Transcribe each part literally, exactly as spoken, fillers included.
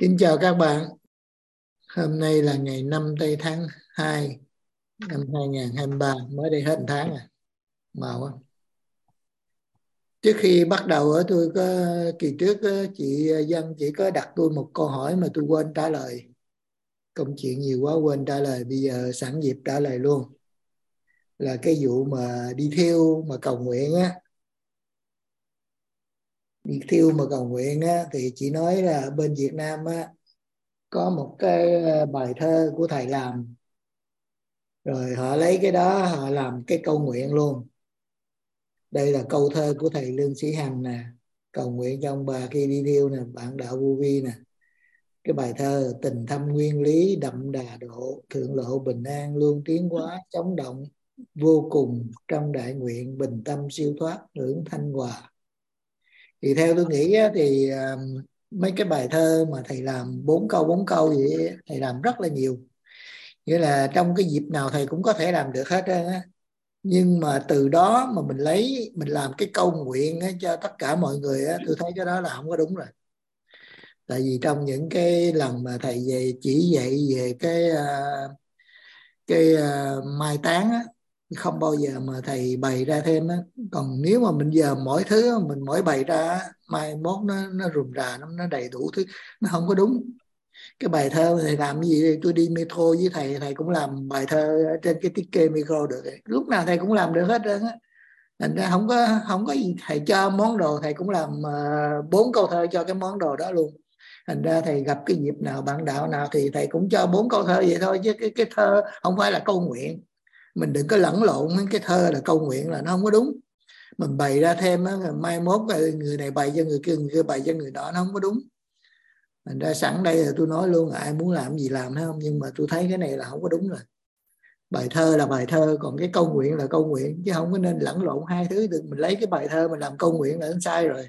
Xin chào các bạn. Hôm nay là ngày năm tây tháng hai năm hai không hai ba, mới đây hết một tháng à. Mau quá. Trước khi bắt đầu ở tôi có kỳ trước chị Dân chỉ có đặt tôi một câu hỏi mà tôi quên trả lời. Công chuyện nhiều quá quên trả lời, bây giờ sẵn dịp trả lời luôn. Là cái vụ mà đi thiêu mà cầu nguyện á. Đi thiêu mà cầu nguyện á thì chị nói là bên Việt Nam á có một cái bài thơ của thầy làm, rồi họ lấy cái đó họ làm cái câu nguyện luôn. Đây là câu thơ của thầy Lương Sĩ Hằng nè, cầu nguyện cho ông bà khi đi thiêu nè, bạn đạo vô vi nè. Cái bài thơ: tình thâm nguyên lý đậm đà độ, thượng lộ bình an luôn tiến hóa chống động, vô cùng trong đại nguyện bình tâm siêu thoát hưởng thanh hòa. Thì theo tôi nghĩ á, thì à, mấy cái bài thơ mà thầy làm bốn câu bốn câu vậy thầy làm rất là nhiều, nghĩa là trong cái dịp nào thầy cũng có thể làm được hết á. Nhưng mà từ đó mà mình lấy mình làm cái câu nguyện á, cho tất cả mọi người á, tôi thấy cái đó là không có đúng rồi. Tại vì trong những cái lần mà thầy về chỉ dạy về cái uh, cái uh, mai táng á, không bao giờ mà thầy bày ra thêm á. Còn nếu mà mình giờ mỗi thứ mình mỗi bày ra, mai mốt nó nó rườm rà, nó nó đầy đủ thứ, nó không có đúng. Cái bài thơ thầy làm cái gì đây? Tôi đi metro với thầy, thầy cũng làm bài thơ ở trên cái ticket metro được. Lúc nào thầy cũng làm được hết trơn á. Thành ra không có không có gì, thầy cho món đồ thầy cũng làm uh, bốn câu thơ cho cái món đồ đó luôn. Thành ra thầy gặp cái dịp nào bạn đạo nào thì thầy cũng cho bốn câu thơ vậy thôi, chứ cái cái thơ không phải là câu nguyện. Mình đừng có lẫn lộn cái thơ là câu nguyện là nó không có đúng. Mình bày ra thêm á, mai mốt người này bày cho người kia, người kia bày cho người đó, nó không có đúng. Thành ra sẵn đây là tôi nói luôn, ai muốn làm gì làm, thấy không? Nhưng mà tôi thấy cái này là không có đúng rồi. Bài thơ là bài thơ, còn cái câu nguyện là câu nguyện, chứ không có nên lẫn lộn hai thứ được. Mình lấy cái bài thơ mình làm câu nguyện là nó sai rồi.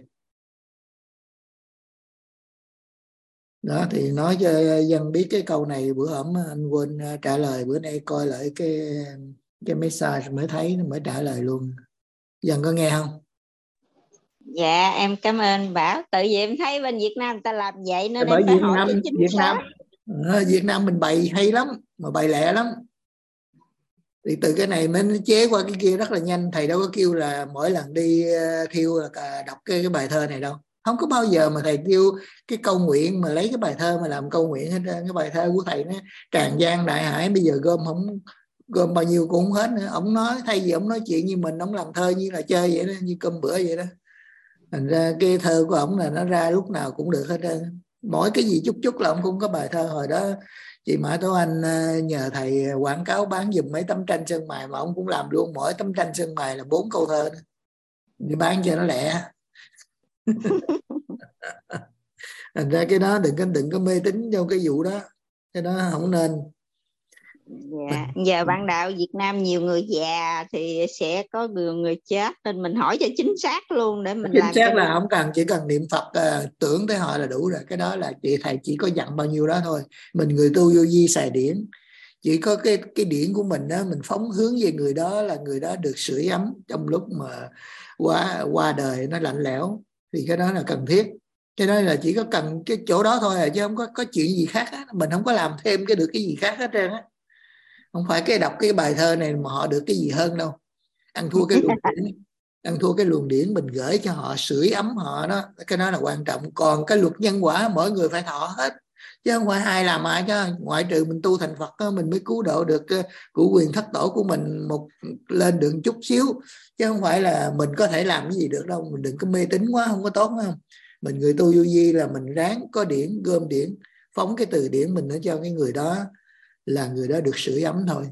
Đó thì nói cho Dân biết cái câu này, bữa hổm anh quên trả lời, bữa nay coi lại cái cái message mới thấy, mới trả lời luôn. Dân có nghe không? Dạ em cảm ơn Bảo. Tự vì em thấy bên Việt Nam người ta làm vậy nên Bởi em phải Việt hỏi Nam, cho chính Việt xác. Nam à, Việt Nam mình bày hay lắm, mà bày lẹ lắm. Thì từ cái này mới chế qua cái kia rất là nhanh. Thầy đâu có kêu là mỗi lần đi thiêu là đọc cái, cái bài thơ này đâu. Không có bao giờ mà thầy kêu cái câu nguyện mà lấy cái bài thơ mà làm câu nguyện hết trơn. Cái bài thơ của thầy nó tràn gian đại hải, bây giờ gom không gom bao nhiêu cũng không hết nữa. Ông nói thay vì ông nói chuyện như mình, ông làm thơ như là chơi vậy đó, như cơm bữa vậy đó. Thành ra cái thơ của ông là nó ra lúc nào cũng được hết trơn. Mỗi cái gì chút chút là ông cũng có bài thơ. Hồi đó chị Mã Tố Anh nhờ thầy quảng cáo bán giùm mấy tấm tranh sơn mài, mà ông cũng làm luôn. Mỗi tấm tranh sơn mài là bốn câu thơ đó. Đi bán cho nó lẹ. Thành ra cái đó đừng có đừng có mê tín trong cái vụ đó, cái đó không nên. Dạ. Giờ bạn đạo Việt Nam nhiều người già thì sẽ có người người chết, nên mình hỏi cho chính xác luôn để mình Chính làm xác cho là không cần, chỉ cần niệm Phật uh, tưởng tới họ là đủ rồi. Cái đó là chị thầy chỉ có dặn bao nhiêu đó thôi. Mình người tu vô vi xài điển, chỉ có cái cái điển của mình đó, mình phóng hướng về người đó là người đó được sưởi ấm trong lúc mà qua qua đời nó lạnh lẽo, thì cái đó là cần thiết. Cái đó là chỉ có cần cái chỗ đó thôi à, chứ không có có chuyện gì khác á. Mình không có làm thêm cái được cái gì khác hết trơn á. Không phải cái đọc cái bài thơ này mà họ được cái gì hơn đâu. Ăn thua cái luồng điển, ăn thua cái luồng điển mình gửi cho họ, sưởi ấm họ đó, cái đó là quan trọng. Còn cái luật nhân quả mỗi người phải thọ hết, chứ không phải ai làm ai, chứ ngoại trừ mình tu thành Phật đó, mình mới cứu độ được của quyền thất tổ của mình một lên được chút xíu, chứ không phải là mình có thể làm cái gì được đâu. Mình đừng có mê tín quá, không có tốt không. Mình người tu vô vi là mình ráng có điển, gom điển, phóng cái từ điển mình nó cho cái người đó, là người đó được sưởi ấm thôi.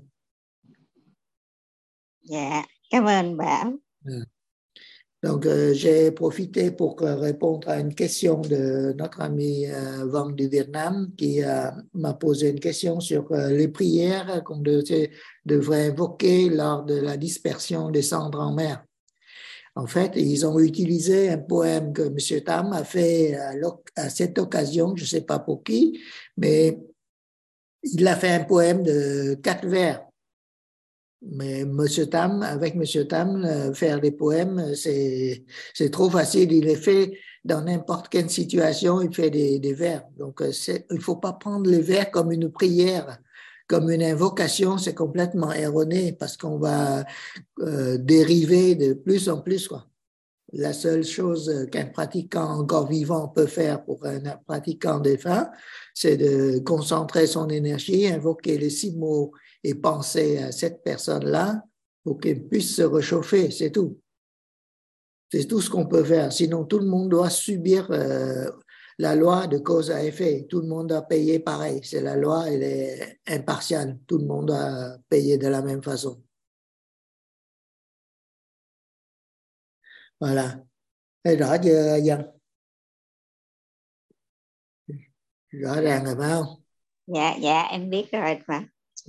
Dạ, cảm ơn Bảo. Ừ. Donc, euh, j'ai profité pour euh, répondre à une question de notre ami euh, Vong du Vietnam qui euh, m'a posé une question sur euh, les prières qu'on de, devrait invoquer lors de la dispersion des cendres en mer. En fait, ils ont utilisé un poème que M. Tam a fait à, à cette occasion, je ne sais pas pour qui, mais il a fait un poème de quatre vers. Mais M. Tam, avec M. Tam, faire des poèmes, c'est, c'est trop facile. Il les fait dans n'importe quelle situation, il fait des, des vers. Donc, c'est, il ne faut pas prendre les vers comme une prière, comme une invocation, c'est complètement erroné parce qu'on va euh, dériver de plus en plus, quoi. La seule chose qu'un pratiquant encore vivant peut faire pour un pratiquant défunt, c'est de concentrer son énergie, invoquer les six mots et penser à cette personne-là pour qu'elle puisse se réchauffer, c'est tout. C'est tout ce qu'on peut faire. Sinon, tout le monde doit subir euh, la loi de cause à effet. Tout le monde doit payer pareil. C'est la loi, elle est impartiale. Tout le monde doit payer de la même façon. Voilà. Thấy rõ chưa Dân? Rõ ràng rồi phải không? Dạ, dạ em biết rồi mà. Ừ.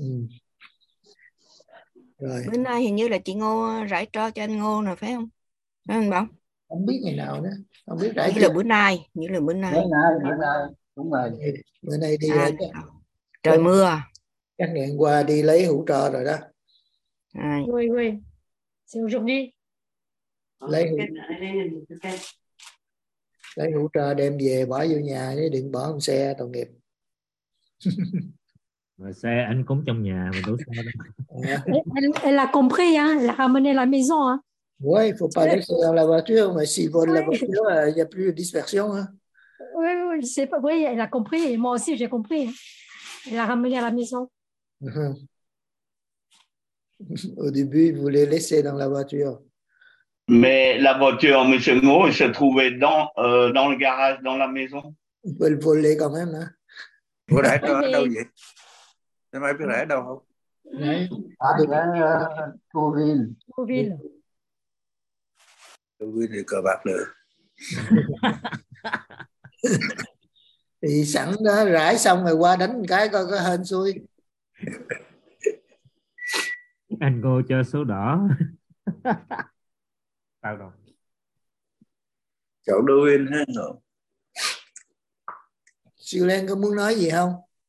Rồi. Bữa nay hình như là chị Ngô rải tro cho anh Ngô rồi phải không? Phải không Bảo? Không biết ngày nào nữa. Không biết rải Như chưa? là bữa nay, như là bữa nay. Bữa nay, bữa nay, đúng rồi. Bữa nay đi À, rồi. trời mưa. Chắc ngày hôm qua đi lấy hũ tro rồi đó. À. Oui, oui. C'est aujourd'hui. Lấy hũ, lấy hũ tro đem về bỏ vô nhà chứ đừng bỏ trong xe tội nghiệp. Mà xe anh cúng trong nhà mà đổ xe đâu. À. Elle, elle a compris, hein? Elle a ramené à la maison. Hein? Oui, il ne faut pas laisser dans la voiture, mais s'ils volent la voiture, il n'y a plus de dispersion. Hein. Oui, oui, je sais pas. Oui, elle a compris. Et moi aussi, j'ai compris. Elle a ramené à la maison. Uh-huh. Au début, ils voulaient laisser dans la voiture. Mais la voiture, M. Ngo, se trouvait dans, euh, dans le garage, dans la maison. On peut le voler quand même. Hein. Ủa rải tro ở đâu vậy? Em ai biết rải ở đâu không? Đấy. À, ở Tourville. Tourville. Tourville thì cờ bạc được. Thì sẵn đó rải xong rồi qua đánh một cái coi có hên xui. Anh Ngô cho số đỏ. Tao đâu? Chỗ Tourville ha. Siêu Len có muốn nói gì không?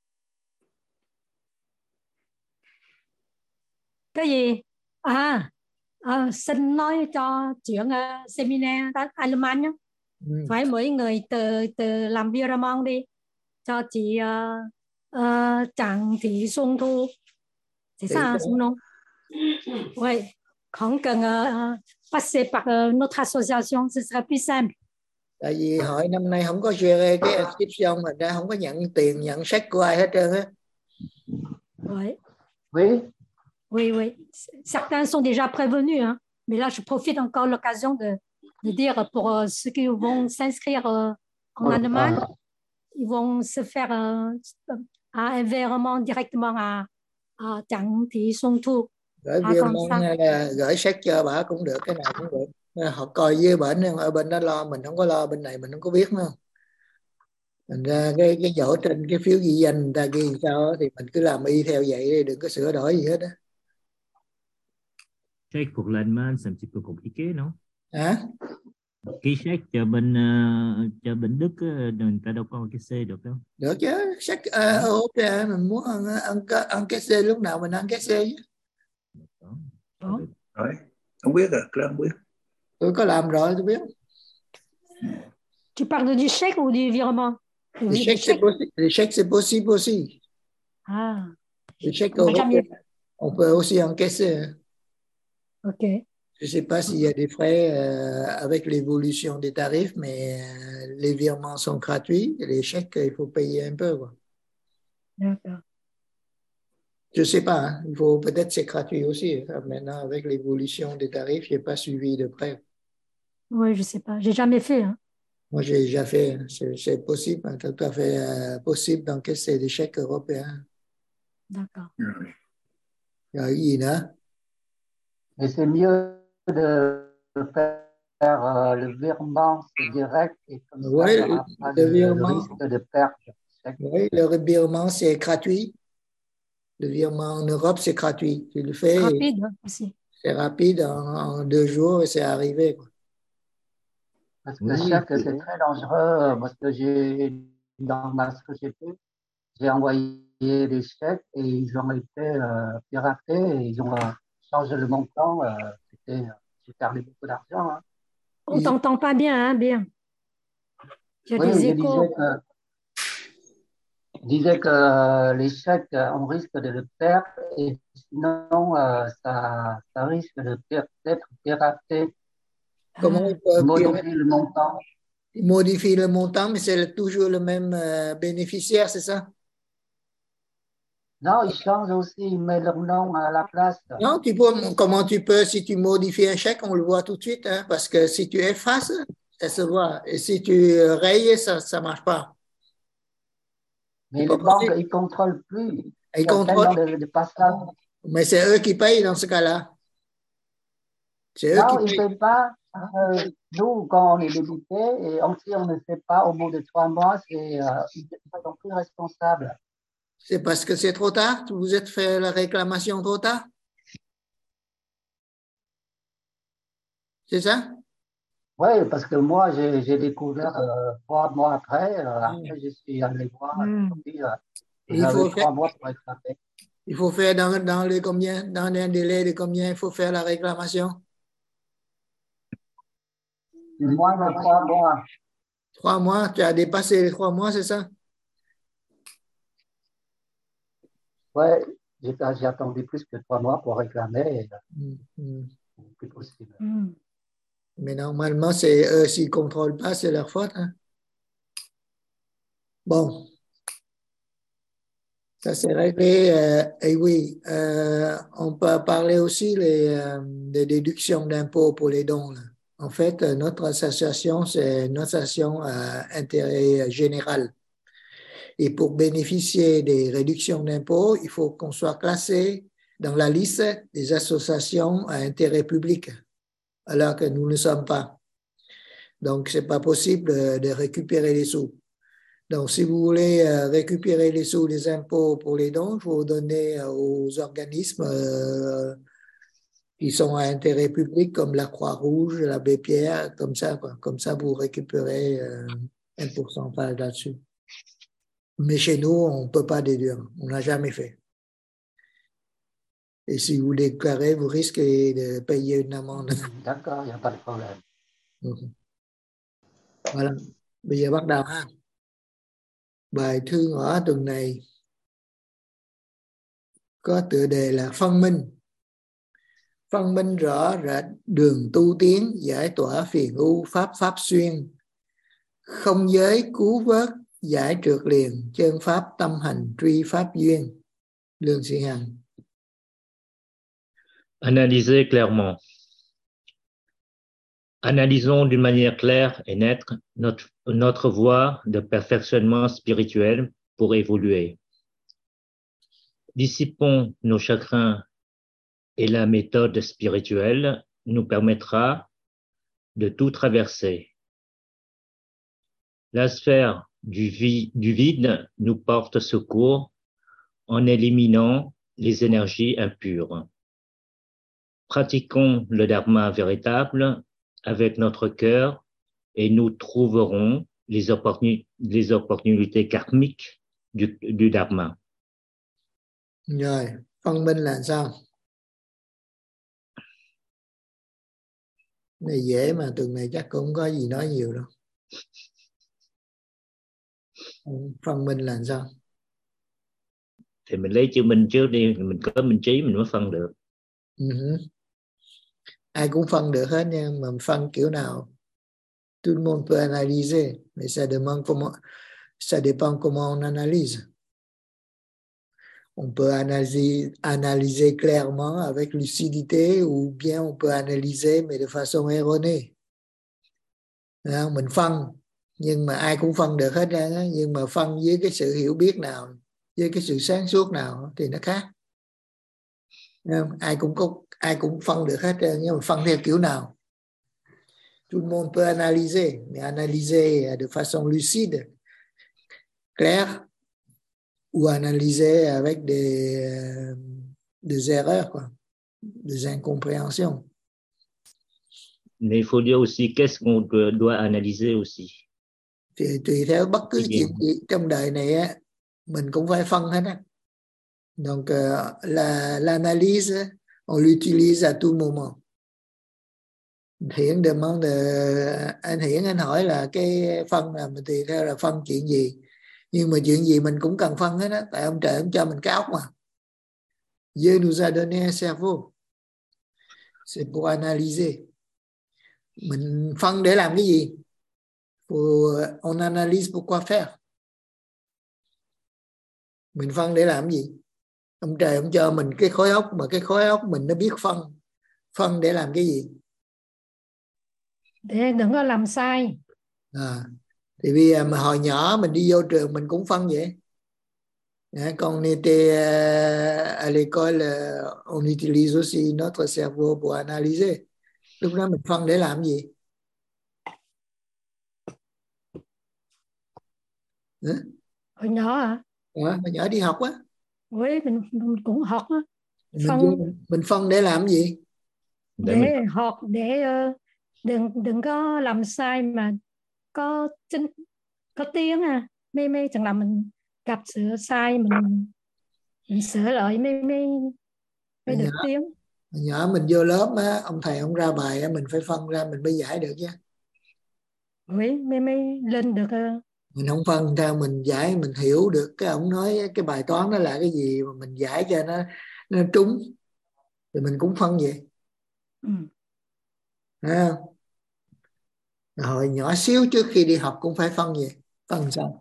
Cái gì? À, à xin nói cho chuyện uh, seminar Allemagne nhé. Ừ. Phải mỗi người từ từ làm virement đi cho chị uh, uh, Trần Thị Xuân Thu. C'est ça, hein, son nom? Oui. Không cần uh, passer par uh, notre association, ce sera plus simple. Tại vì hội năm nay không có share cái inscription, mà ra không có nhận tiền, nhận sách của ai hết trơn á. Oui. Oui. Oui, oui. Certains sont déjà prévenus, hein. Mais là, je profite encore de l'occasion de, de dire pour euh, ceux qui vont s'inscrire euh, en Allemagne, ils vont se faire euh, un virement directement à, à Trần Thị Xuân Thu. Gửi à, virement, gửi sách cho bà cũng được, cái nào cũng được. Họ coi với bệnh, ở bên đó lo, mình không có lo, bên này mình không có biết nữa. Thành ra cái cái dỗ trên cái phiếu ghi danh người ta ghi sao thì mình cứ làm y theo vậy đi, đừng có sửa đổi gì hết á. Check pour l'Allemagne, c'est un petit peu compliqué, non? Hả? Ký check cho bên uh, cho bên Đức người ta đâu có cái C được đâu. Được chứ, sách uh, ok, mình muốn ăn ăn ăn cái C lúc nào mình ăn cái C chứ. Đó. Rồi, không biết à, tôi không biết. Tôi có làm rồi, tôi biết. Tu parles du chèque ou du virement? Le chèque, c'est possible. Le chèque, c'est possible aussi. Ah. Le chèque européen, on peut aussi encaisser. Ok. Je ne sais pas s'il y a des frais euh, avec l'évolution des tarifs, mais euh, les virements sont gratuits. Les chèques, il faut payer un peu. Quoi. D'accord. Je ne sais pas. Hein. Il faut peut-être c'est gratuit aussi. Maintenant, avec l'évolution des tarifs, je n'ai pas suivi de près. Oui, je ne sais pas. Je n'ai jamais fait. Hein. Moi, j'ai déjà fait. C'est, c'est possible, hein, tout à fait euh, possible d'encaisser des chèques européens. D'accord. Rồi cái gì nữa? Mais c'est mieux de faire euh, le virement direct et comme oui, ça, il n'y aura pas le, de, virement, le risque de perte. Oui, le virement, c'est gratuit. Le virement en Europe, c'est gratuit. Tu le fais. Rapide aussi. C'est rapide, en, en deux jours, et c'est arrivé. Quoi. Parce que le oui, chèque, c'est très dangereux, parce que j'ai, dans ma société, j'ai envoyé des chèques et ils ont été euh, piratés et ils ont euh, changé le montant. Euh, c'était, j'ai perdu beaucoup d'argent. Hein. On ne t'entend pas bien, hein, bien. Je Oui, je disais disais cô. que, je disais que euh, l'échec, euh, on risque de le perdre et sinon, euh, ça, ça risque de per- d'être piraté, Comment À, ils peuvent pirater? modifier le montant. Ils modifient le montant, mais c'est toujours le même euh, bénéficiaire, c'est ça? Non, ils changent aussi, ils mettent leur nom à la place. Non, tu peux, comment tu peux, si tu modifies un chèque, on le voit tout de suite, hein, parce que si tu effaces, ça se voit. Et si tu rayes, ça ne marche pas. C'est Mais pas les banques, possible. ils contrôlent plus. Il Ils y a tellement contrôlent, de, de passages. mais c'est eux qui payent dans ce cas-là. C'est eux qui Non, ils ne payent. payent pas. Euh, nous, quand on est débité, et on, si on ne sait pas, au bout de trois mois, c'est, euh, ils sont plus responsables. C'est parce que c'est trop tard? Vous êtes fait la réclamation trop tard? C'est ça? Oui, parce que moi, j'ai j'ai découvert euh, trois mois après. Euh, après, je suis allé voir. ừ. Ils dit, euh, vous Il avez faut faire, trois mois pour réclamer. il faut faire dans, dans les combien, dans un délai de combien il faut faire la réclamation? C'est moins de trois mois. Trois mois, tu as dépassé les trois mois, c'est ça? Oui, j'ai j'ai attendu plus que trois mois pour réclamer. Et, euh, Mm, mm. c'est plus possible. Ừ. Mais normalement, c'est eux, s'ils ne contrôlent pas, c'est leur faute. Hein? Bon, ça c'est réglé. Euh, et oui, euh, on peut parler aussi les, euh, des déductions d'impôts pour les dons. Là. En fait, euh, notre association, c'est une association à intérêt général. Et pour bénéficier des réductions d'impôts, il faut qu'on soit classé dans la liste des associations à intérêt public, alors que nous ne sommes pas. Donc, ce n'est pas possible de, de récupérer les sous. Donc, si vous voulez euh, récupérer les sous des impôts pour les dons, il faut donner euh, aux organismes euh, qui sont à intérêt public, comme la Croix-Rouge, l'Abbé Pierre, comme ça, quoi. Comme ça, vous récupérez euh, un pourcentage là-dessus. Mais chez nous, on ne peut pas déduire. On n'a jamais fait. Et si vous déclarez, vous risquez de payer une amende. D'accord, il n'y a pas de problème. Voilà. Bây giờ bắt đầu ha. Bài thư ngõ tuần này có tựa đề là phân minh. Phân minh rõ rệt đường tu tiến, giải tỏa phiền ưu, pháp pháp xuyên. Không giới cứu vớt, giải trượt liền, chân pháp tâm hành, truy pháp duyên. Lương Sĩ Hằng. Analyser clairement. Analysons d'une manière claire et nette notre, notre voie de perfectionnement spirituel pour évoluer. Dissipons nos chagrins et la méthode spirituelle nous permettra de tout traverser. La sphère du, vi- du vide nous porte secours en éliminant les énergies impures. Pratiquons le dharma véritable avec notre cœur et nous trouverons les, opportun- les opportunités karmiques du, du dharma. Rồi, phân minh là sao? Này dễ mà tuần này chắc cũng không có gì nói nhiều đâu. Phân minh là sao? Thì mình lấy chữ minh trước đi, mình có minh trí mình mới phân được. Uh-huh. Ai cũng phân được hết nha, mà phân kiểu nào? Tout le monde peut analyser, mais ça demande comment, ça dépend comment on analyse. On peut analyser, analyser clairement avec lucidité ou bien on peut analyser mais de façon erronée. À, mình phân, nhưng mà ai cũng phân được hết ra, nhưng mà phân với cái sự hiểu biết nào, với cái sự sáng suốt nào thì nó khác. Ai cũng có, ai cũng phân được hết ra, nhưng mà phân theo kiểu nào? Tout le monde peut analyser, mais analyser de façon lucide, claire, ou analyser avec des, des erreurs, quoi, des incompréhensions. Mais il faut dire aussi qu'est-ce qu'on doit analyser aussi. Thì tùy theo bất cứ chuyện gì trong đời này á, mình cũng phải phân hết á. Donc euh, la, l'analyse, on l'utilise à tout moment. Hiển demande, anh Hiển anh hỏi là cái phân là mình tùy theo là phân chuyện gì, nhưng mà chuyện gì mình cũng cần phân hết á, tại ông trời ông cho mình cái óc mà. Dieu nous a donné un cerveau, c'est pour analyser. Mình phân để làm cái gì? Pour, on analyse pour quoi faire. Mình phân để làm gì? Ông trời ông cho mình cái khối óc, mà cái khối óc mình nó biết phân. Phân để làm cái gì? Để đừng có làm sai. À, thì bây giờ mà hồi nhỏ mình đi vô trường mình cũng phân vậy. Quand on était à l'école, on utilise aussi notre cerveau pour analyser. Lúc đó mình phân để làm gì? Hả? Hồi nhỏ à? À, hồi nhỏ đi học á. Ui, mình, mình cũng học á. Phân... Mình, mình phân để làm gì? Để, để mình... học, để uh, đừng đừng có làm sai mà có chính, có tiếng à. Mấy mấy chẳng là mình gặp sửa sai mình mình sửa lại mới mới mới được nhỏ, tiếng. Nhỏ mình vô lớp á, ông thầy ông ra bài á, mình phải phân ra mình mới giải được chứ. Ui, mới mới lên được. Uh... Mình không phân theo mình giải, mình hiểu được cái ông nói cái bài toán đó là cái gì mà mình giải cho nó nó trúng thì mình cũng phân vậy. Ừ. À, hồi nhỏ xíu trước khi đi học cũng phải phân vậy. Phân sao?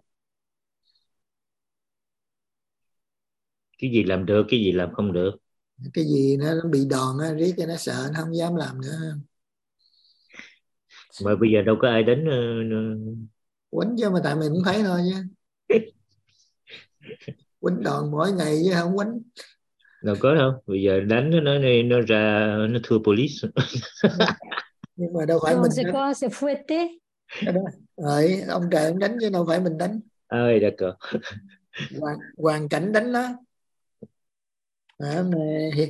Cái gì làm được, cái gì làm không được. Cái gì nó, nó bị đòn á, riết cho nó sợ, nó không dám làm nữa. Mà bây giờ đâu có ai đánh uh... quýnh chứ, mà tại mình cũng thấy thôi chứ. Quýnh đòn mỗi ngày chứ không quýnh. Đâu có đâu, bây giờ đánh nó nó, nó ra nó thưa police. Nhưng mà đâu phải non, mình c'est quoi, c'est fouetté. Rồi ông trời ông đánh chứ đâu phải mình đánh. Ơi à, d'accord. Hoàn, hoàn cảnh đánh đó. À, mais...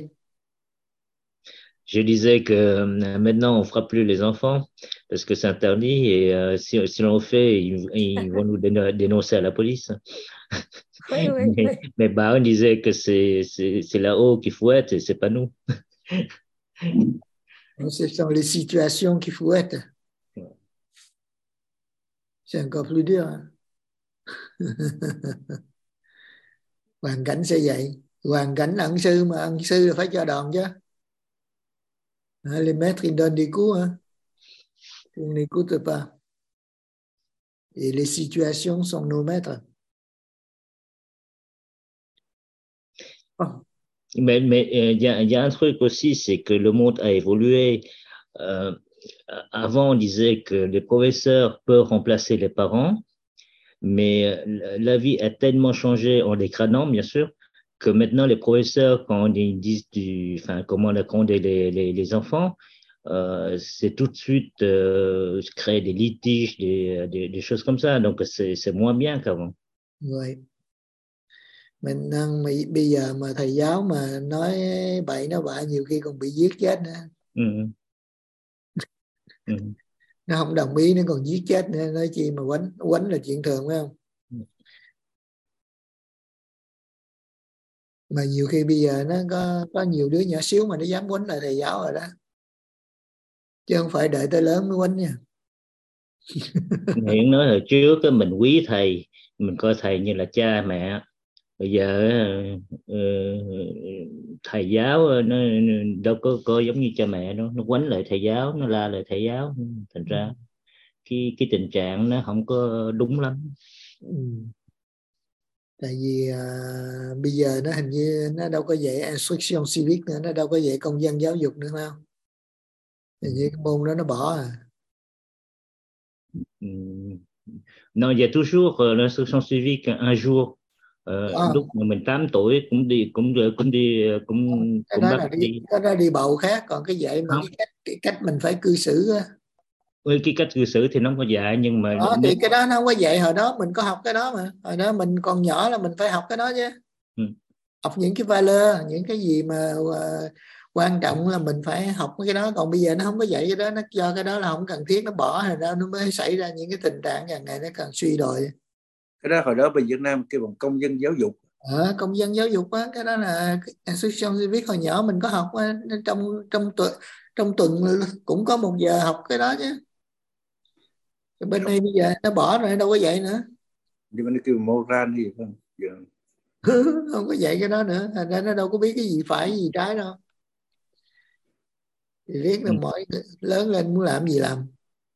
Je disais que euh, maintenant on frappe plus les enfants parce que c'est interdit et euh, si, si l'on fait, ils, ils vont nous déno dénoncer à la police. Oui, oui, mais, oui. mais Baron disait que c'est c'est là-haut qu'il faut être et c'est pas nous. Ce sont les situations qu'il faut être. C'est encore plus dur. Hoàn cảnh sẽ vậy. Hoàn cảnh là ân sư, mà ân sư là phải cho đòn chứ. Les maîtres ils donnent des coups, hein. On n'écoute pas. Et les situations sont nos maîtres. Oh. Mais mais il y a, y a un truc aussi, c'est que le monde a évolué. Euh, avant, on disait que les professeurs peuvent remplacer les parents, mais la vie a tellement changé en dégradant, bien sûr, que maintenant les professeurs, quand ils disent du, enfin, comment on apprend les, les, les enfants, euh, c'est tout de suite euh, créer des litiges, des, des, des choses comme ça. Donc, c'est moins bien qu'avant. Oui. Mình bây giờ mà thầy giáo mà nói bậy nói bạ nhiều khi còn bị giết chết nữa. Ừ. Ừ. Nó không đồng ý nó còn giết chết nữa, nói chi mà quánh quánh là chuyện thường phải không? Ừ. Mà nhiều khi bây giờ nó có có nhiều đứa nhỏ xíu mà nó dám quánh lại thầy giáo rồi đó, chứ không phải đợi tới lớn mới quánh nha. Hiện nói hồi trước mình quý thầy, mình coi thầy như là cha mẹ. Bây giờ thầy giáo nó đâu có, có giống như cha mẹ đâu, nó quánh lại thầy giáo, nó la lại thầy giáo, thành ra cái cái tình trạng nó không có đúng lắm. Ừ. Tại vì à, bây giờ nó hình như nó đâu có dạy instruction civic nữa, nó đâu có dạy công dân giáo dục nữa không? Hình như cái môn đó nó bỏ à. Ừ. Non, il y a toujours uh, l'instruction civique un jour. Uh, à. Lúc mà mình tám tuổi cũng đi cũng cũng đi cũng cái cũng đó bắt là đi, đi. Cái đó đi bầu khác, còn cái dạy mà cái cách cái cách mình phải cư xử á. Cái cách cư xử thì nó không có dạy, nhưng mà đó, thì cái đó nó không có dạy. Hồi đó mình có học cái đó mà, hồi đó mình còn nhỏ là mình phải học cái đó chứ. Ừ. Học những cái valeur, những cái gì mà uh, quan trọng là mình phải học cái đó. Còn bây giờ nó không có dạy cái đó, nó cho cái đó là không cần thiết, nó bỏ rồi đó, nó mới xảy ra những cái tình trạng càng ngày nó càng suy đồi. Cái đó hồi đó bên Việt Nam kêu bằng công dân giáo dục. Ờ, công dân giáo dục á, cái đó là instruction civic hồi nhỏ mình có học á, trong trong tuần trong tuần cũng có một giờ học cái đó chứ. Bên đây bây giờ nó bỏ rồi, đâu có dạy nữa. Nhưng mà nó kêu moral gì không? Giờ Không có dạy cái đó nữa, thành ra nó đâu có biết cái gì phải gì trái đâu. Thì riết là mỗi lớn lên muốn làm gì làm.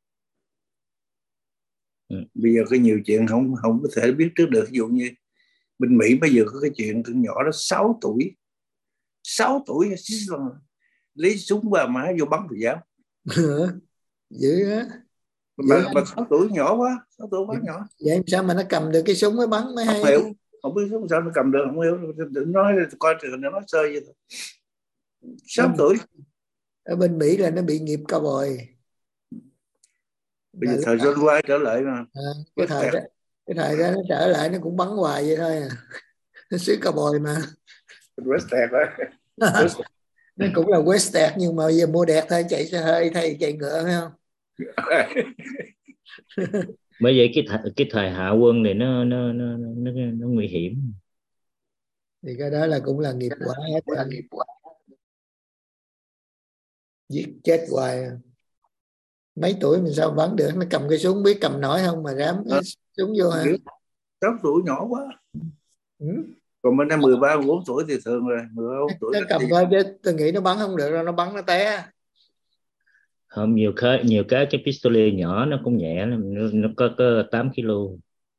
bây giờ có nhiều chuyện không không có thể biết trước được. Ví dụ như bên Mỹ bây giờ có cái chuyện con nhỏ đó sáu tuổi sáu tuổi lấy súng ba má vô bắn thầy giáo. Dữ á. Mà, mà sáu tuổi nhỏ quá, sáu tuổi quá nhỏ. Vậy sao mà nó cầm được cái súng mới bắn mới hay? Không hiểu, không biết sao nó cầm được, không hiểu. Nói coi trường nó nói sơ vậy thôi. sáu tuổi. Ở bên Mỹ là nó bị nghiệp cao bồi. Bây giờ thời gian quay trở lại mà. À, cái thời đó, cái thời đó nó trở lại nó cũng bắn hoài vậy thôi à. Nó xứ cao bồi mà. Western đó. Nó cũng là Western nhưng mà giờ mua đẹp thôi, chạy xe hơi thay chạy ngựa phải không? Bởi vậy cái thời, cái thời hạ quân này nó nó nó nó, nó nguy hiểm. Thì cái đó là cũng là nghiệp quả hết, là nghiệp quả. Giết chết hoài. Mấy tuổi mình sao bắn được, nó cầm cái súng biết cầm nổi không mà dám cái súng vô hả? sáu tuổi nhỏ quá. Ừ. Còn bên em mười ba, mười bốn tuổi thì thường rồi. mười bốn tuổi nó cầm thôi chứ tôi nghĩ nó bắn không được đâu, nó bắn nó té. Không, nhiều cái nhiều cái cái pistolet nhỏ nó cũng nhẹ, nó, nó có, có tám ki lô.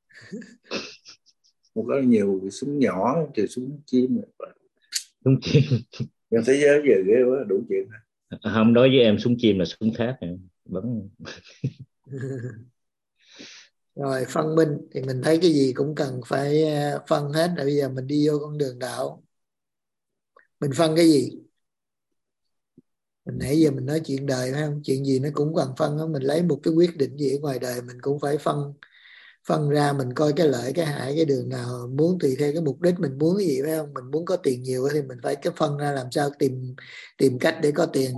Một có nhiều súng nhỏ thì súng chim. Súng chim. Nhưng thế giới giờ ghê quá, đủ chuyện. Không, đối với em súng chim là súng khác bắn. Rồi phân minh thì mình thấy cái gì cũng cần phải phân hết. Rồi bây giờ mình đi vô con đường đạo, mình phân cái gì? Mình nãy giờ mình nói chuyện đời phải không? Chuyện gì nó cũng cần phân đó. Mình lấy một cái quyết định gì ở ngoài đời mình cũng phải phân phân ra, mình coi cái lợi cái hại, cái đường nào muốn tùy theo cái mục đích mình muốn cái gì phải không? Mình muốn có tiền nhiều thì mình phải cái phân ra làm sao tìm tìm cách để có tiền.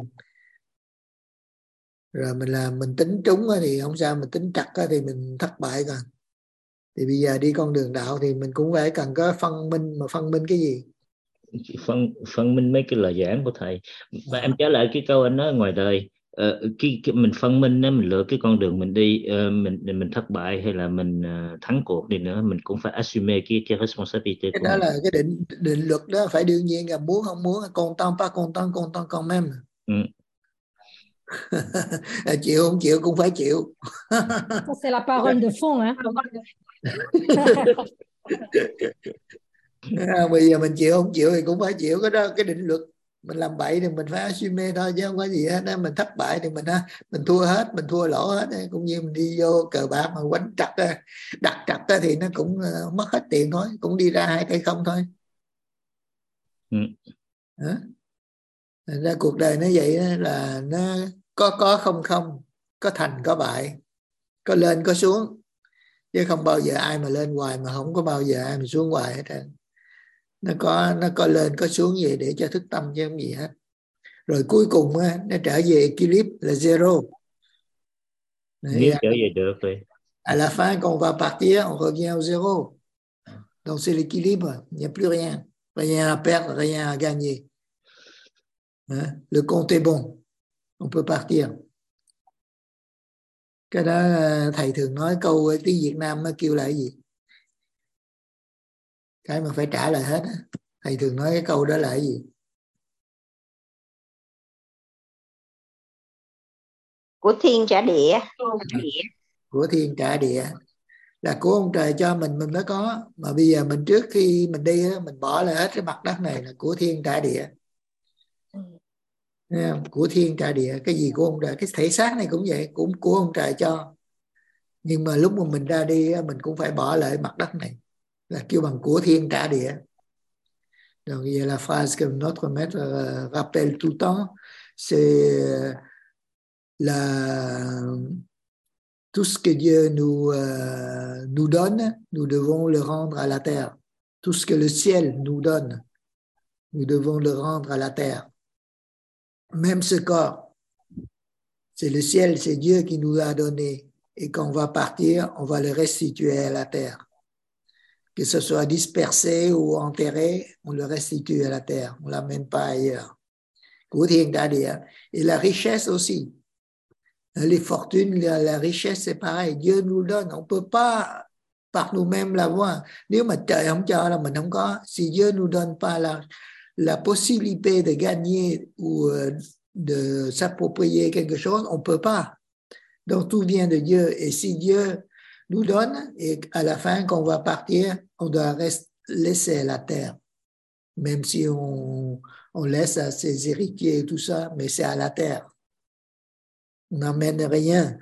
Rồi mình làm mình tính trúng thì không sao, mình tính trật thì mình thất bại rồi. Thì bây giờ đi con đường đạo thì mình cũng phải cần có phân minh, mà phân minh cái gì? phân phân minh mấy cái lời giảng của thầy. Và à. Em trở lại cái câu anh nói ngoài đời, uh, cái, cái mình phân minh đó, mình lựa cái con đường mình đi, uh, mình mình thất bại hay là mình uh, thắng cuộc đi nữa, mình cũng phải assume cái cái responsibility cái của đó mình. Là cái định định luật đó, phải đương nhiên là muốn không muốn, content pas content, content quand même. Ừ. Chịu không chịu cũng phải chịu. Ça c'est la parole de fond hein. À, bây giờ mình chịu không chịu thì cũng phải chịu, cái đó cái định luật. Mình làm bậy thì mình phải assume thôi chứ không có gì hết. Mình thất bại thì mình mình thua hết, mình thua lỗ hết. Cũng như mình đi vô cờ bạc mà quánh trật đặt trật thì nó cũng mất hết tiền thôi, cũng đi ra hai cây không thôi. Ừ. Hả? Thành ra cuộc đời nó vậy, là nó có có không không, có thành có bại, có lên có xuống, chứ không bao giờ ai mà lên hoài mà không có bao giờ ai mà xuống hoài hết trơn. Nó có nó có lên có xuống gì để cho thức tâm chứ không gì hết. Rồi cuối cùng nó trở về equilibre là zero. Nếu trở về được rồi. À la fin quand on va partir, on revient au zéro. Donc c'est l'équilibre, il n'y a plus rien, rien à perdre, rien à gagner. Hein? Le compte est bon, on peut partir. Cái đó thầy thường nói câu tiếng Việt Nam nó kêu là cái gì? Cái mà phải trả lời hết. Thầy thường nói cái câu đó là cái gì? Của thiên trả địa. Của thiên trả địa là của ông trời cho mình mình mới có, mà bây giờ mình trước khi mình đi mình bỏ lại hết cái mặt đất này là của thiên trả địa. Của thiên trả địa, cái gì của ông trời, cái thể xác này cũng vậy, cũng của ông trời cho, nhưng mà lúc mà mình ra đi mình cũng phải bỏ lại mặt đất này, là kêu bằng của thiên trả địa. Donc il y a la phrase que notre maître rappelle tout le temps, c'est la tout ce que Dieu nous euh, nous donne, nous devons le rendre à la terre. Tout ce que le ciel nous donne, nous devons le rendre à la terre. Même ce corps, c'est le ciel, c'est Dieu qui nous l'a donné. Et quand on va partir, on va le restituer à la terre. que ce soit dispersé ou enterré, on le restitue à la terre, on ne l'amène pas ailleurs. Của thiên trả địa. Et la richesse aussi. Les fortunes, la, la richesse, c'est pareil. Dieu nous donne. On ne peut pas par nous-mêmes l'avoir. Nếu mà trời không cho là mình không có. Si Dieu nous donne pas la, la possibilité de gagner ou de s'approprier quelque chose, on ne peut pas. Donc tout vient de Dieu. Et si Dieu nous donne, et à la fin, quand on va partir, on doit rester, laisser la terre. Même si on, on laisse à ses héritiers et tout ça, mais c'est à la terre. On n'amène rien.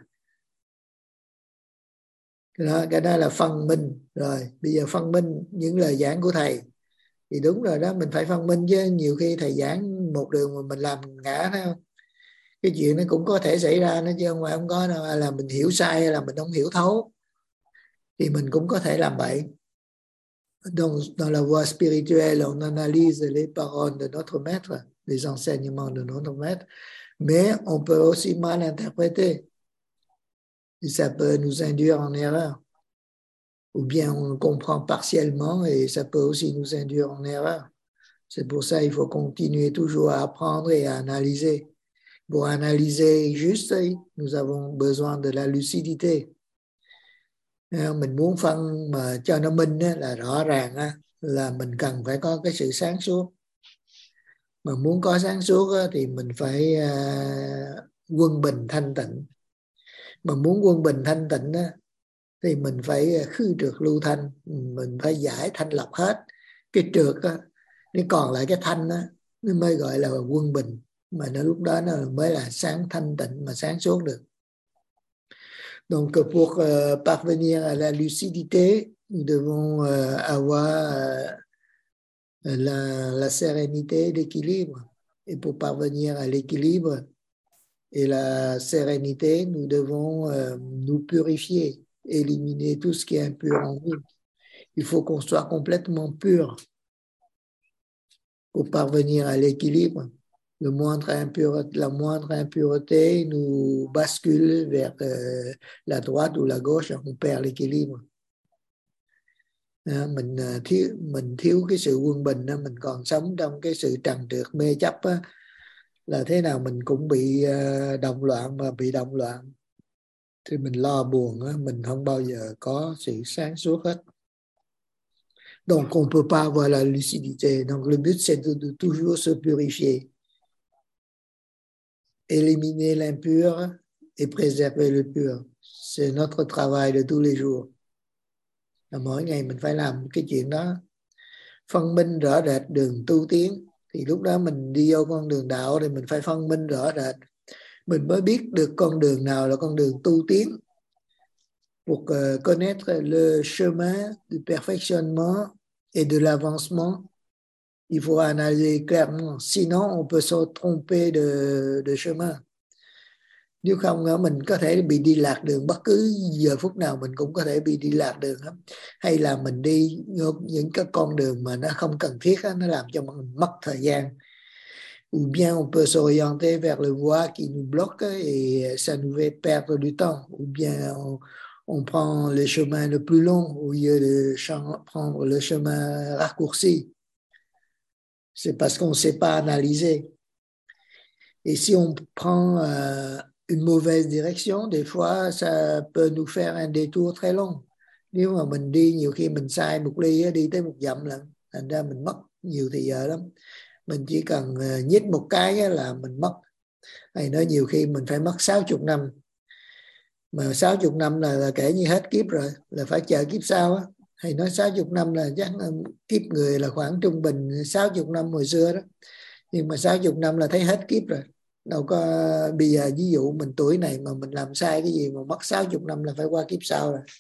Đó, cái đó là phân minh. Rồi, bây giờ phân minh những lời giảng của thầy. Thì đúng rồi đó, mình phải phân minh chứ. Nhiều khi thầy giảng một đường mà mình làm ngã thấy không? Cái chuyện nó cũng có thể xảy ra nữa chứ không phải không có đâu. Là mình hiểu sai hay là mình không hiểu thấu. Thì mình cũng có thể làm bậy. Donc, dans la voie spirituelle, on analyse les paroles de notre maître, les enseignements de notre maître, mais on peut aussi mal interpréter. Et ça peut nous induire en erreur. Ou bien on comprend partiellement et ça peut aussi nous induire en erreur. C'est pour ça qu'il faut continuer toujours à apprendre et à analyser. Pour analyser juste, nous avons besoin de la lucidité. Mình muốn phân mà cho nó minh là rõ ràng là mình cần phải có cái sự sáng suốt. Mà muốn có sáng suốt thì mình phải quân bình thanh tịnh. Mà muốn quân bình thanh tịnh thì mình phải khư trượt lưu thanh. Mình phải giải thanh lọc hết. Cái trượt nó còn lại cái thanh đó, nó mới gọi là quân bình. Mà nó lúc đó nó mới là sáng thanh tịnh mà sáng suốt được. Donc, pour euh, parvenir à la lucidité, nous devons euh, avoir euh, la, la sérénité d'équilibre. Et pour parvenir à l'équilibre et la sérénité, nous devons euh, nous purifier, éliminer tout ce qui est impur en nous. Il faut qu'on soit complètement pur pour parvenir à l'équilibre. Le moindre impure, la moindre impureté nous bascule vers euh, la droite ou la gauche, on perd l'équilibre. À, mình thiếu mình thiếu cái sự quân bình đó, mình còn sống trong cái sự trần trượt mê chấp á, là thế nào mình cũng bị uh, động loạn, mà bị động loạn thì mình lo buồn á, mình không bao giờ có sự sáng suốt hết. Donc on peut pas avoir la lucidité. Donc le but c'est de, de toujours se purifier. Éliminer l'impur et préserver le pur. C'est notre travail de tous les jours. Là mỗi ngày mình phải làm cái chuyện đó. Phân minh rõ rệt đường tu tiến. Thì lúc đó mình đi vô con đường đạo thì mình phải phân minh rõ rệt. Mình mới biết được con đường nào là con đường tu tiến. Pour uh, connaître le chemin du perfectionnement et de l'avancement, il faut analyser clairement. Sinon, on peut se tromper de, de chemin. Nếu không, mình có thể bị đi lạc đường. Bất cứ giờ phút nào mình cũng có thể bị đi lạc đường. Hay là mình đi những cái con đường mà nó không cần thiết, nó làm cho mình mất thời gian. Ou bien on peut s'orienter vers le voie qui nous bloque et ça nous fait perdre du temps. Ou bien on, on prend le chemin le plus long au lieu de prendre le chemin raccourci. C'est parce qu'on ne sait pas analyser. Et si on prend euh, une mauvaise direction, des fois, ça peut nous faire un détour très long. Nếu mà mình đi, nhiều khi mình sai một ly, đi tới một dặm lần, thành ra mình mất nhiều thời giờ lắm. Mình chỉ cần uh, nhích một cái là mình mất. Hay nói nhiều khi mình phải mất sáu mươi năm. Mà sáu mươi năm là, là kể như hết kiếp rồi, là phải chờ kiếp sau á. Hay nói sáu mươi năm là chắc là kiếp người là khoảng trung bình sáu mươi năm hồi xưa đó. Nhưng mà sáu mươi năm là thấy hết kiếp rồi. Đâu có bây giờ ví dụ mình tuổi này mà mình làm sai cái gì mà mất sáu mươi năm là phải qua kiếp sau rồi.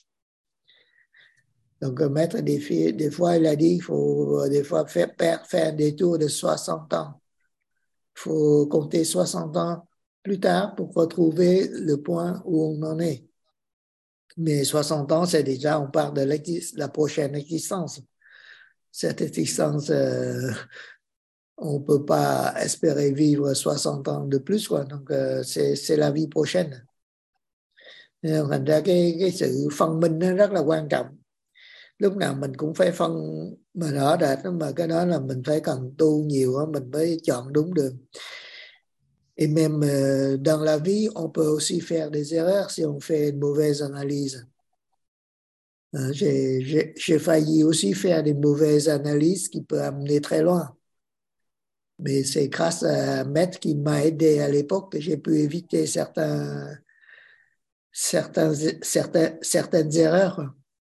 Donc le maître des, des fois il a dit il faut des fois faire, faire des tours de soixante ans. Il faut compter soixante ans plus tard pour retrouver le point où on en est. Mais soixante ans, c'est déjà, on parle de la prochaine existence. Cette existence, euh, on ne peut pas espérer vivre soixante ans de plus, quoi. Donc euh, c'est, c'est la vie prochaine. Thành ra cái, cái sự phân minh nó rất là quan trọng. lúc nào mình cũng phải phân mà rõ rệt, mà cái đó là mình phải cần tu nhiều đó, mình mới chọn đúng đường. Et même euh, dans la vie, on peut aussi faire des erreurs si on fait une mauvaise analyse. Euh, j'ai, j'ai, j'ai failli aussi faire des mauvaises analyses qui peuvent amener très loin. Mais c'est grâce à un maître qui m'a aidé à l'époque que j'ai pu éviter certains, certains, certains, certaines erreurs.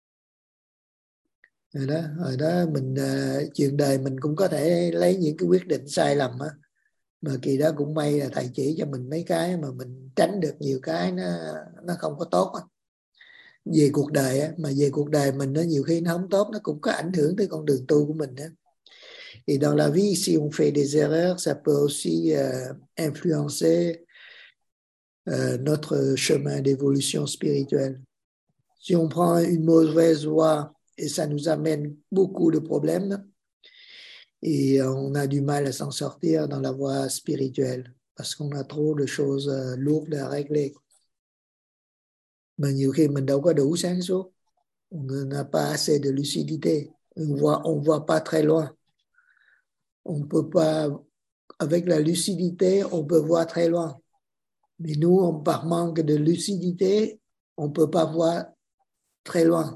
Rồi đó, rồi đó mình uh, chuyện đời mình cũng có thể lấy những cái quyết định sai lầm á, mà kỳ đó cũng may là thầy chỉ cho mình mấy cái mà mình tránh được nhiều cái nó nó không có tốt á. Về cuộc đời á, mà về cuộc đời mình nó nhiều khi nó không tốt, nó cũng có ảnh hưởng tới con đường tu của mình á. Et dans la vie, si on fait des erreurs, ça peut aussi euh, influencer euh, notre chemin d'évolution spirituelle. Si on prend une mauvaise voie, et ça nous amène beaucoup de problèmes, et on a du mal à s'en sortir dans la voie spirituelle, parce qu'on a trop de choses euh, lourdes à régler. Mais nhiều khi mình đâu có đủ sáng suốt, on n'a pas assez de lucidité, on voit, on voit pas très loin. On peut pas, avec la lucidité, on peut voir très loin. Mais nous, on, par manque de lucidité, on peut pas voir très loin.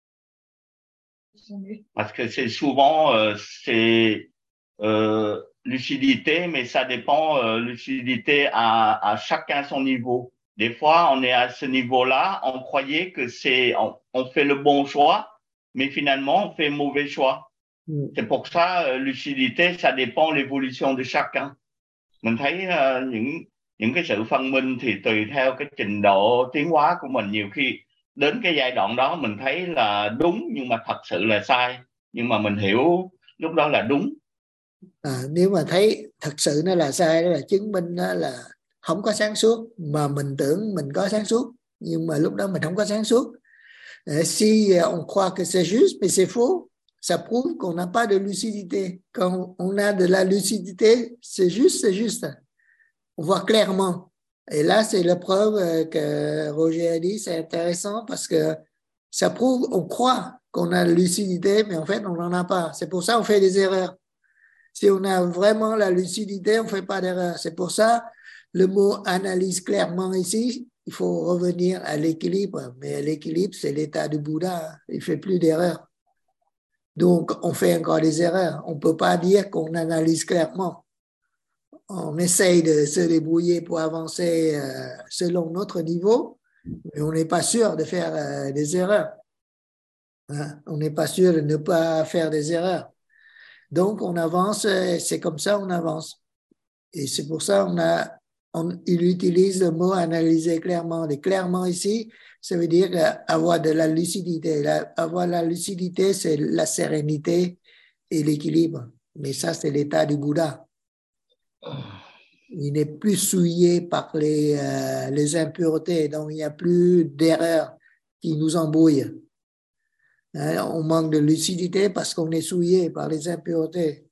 Parce que c'est souvent, euh, c'est euh, lucidité, mais ça dépend, euh, lucidité à, à chacun son niveau. Des fois, on est à ce niveau-là, on croyait que c'est, on, on fait le bon choix, mais finalement, on fait un mauvais choix. Mm. C'est pour ça, euh, lucidité, ça dépend de l'évolution de chacun. Mình thấy uh, những những cái sự phân minh thì tùy theo cái trình độ tiến hóa của mình. Nhiều khi đến cái giai đoạn đó mình thấy là đúng nhưng mà thật sự là sai, nhưng mà mình hiểu lúc đó là đúng. À, nếu mà thấy thật sự nó là sai, đó là chứng minh đó là không có sáng suốt, mà mình tưởng mình có sáng suốt nhưng mà lúc đó mình không có sáng suốt. Si on croit que c'est juste mais c'est faux, ça prouve qu'on n'a pas de lucidité. Quand on a de la lucidité, c'est juste, c'est juste. On voit clairement. Et là, c'est la preuve que Roger a dit, c'est intéressant parce que ça prouve, on croit qu'on a la lucidité, mais en fait, on n'en a pas. C'est pour ça qu'on fait des erreurs. Si on a vraiment la lucidité, on ne fait pas d'erreur. C'est pour ça, le mot analyse clairement ici, il faut revenir à l'équilibre. Mais l'équilibre, c'est l'état du Bouddha. Il ne fait plus d'erreurs. Donc, on fait encore des erreurs. On ne peut pas dire qu'on analyse clairement. On essaye de se débrouiller pour avancer euh, selon notre niveau, mais on n'est pas sûr de faire euh, des erreurs. Hein? On n'est pas sûr de ne pas faire des erreurs. Donc, on avance, c'est comme ça on avance. Et c'est pour ça on a, on, il utilise le mot analyser clairement. Et clairement ici, ça veut dire avoir de la lucidité. La, avoir la lucidité, c'est la sérénité et l'équilibre. Mais ça, c'est l'état du Bouddha. Il n'est plus souillé par les, euh, les impuretés, donc il n'y a plus d'erreurs qui nous embrouillent. Hein, on manque de lucidité parce qu'on est souillé par les impuretés.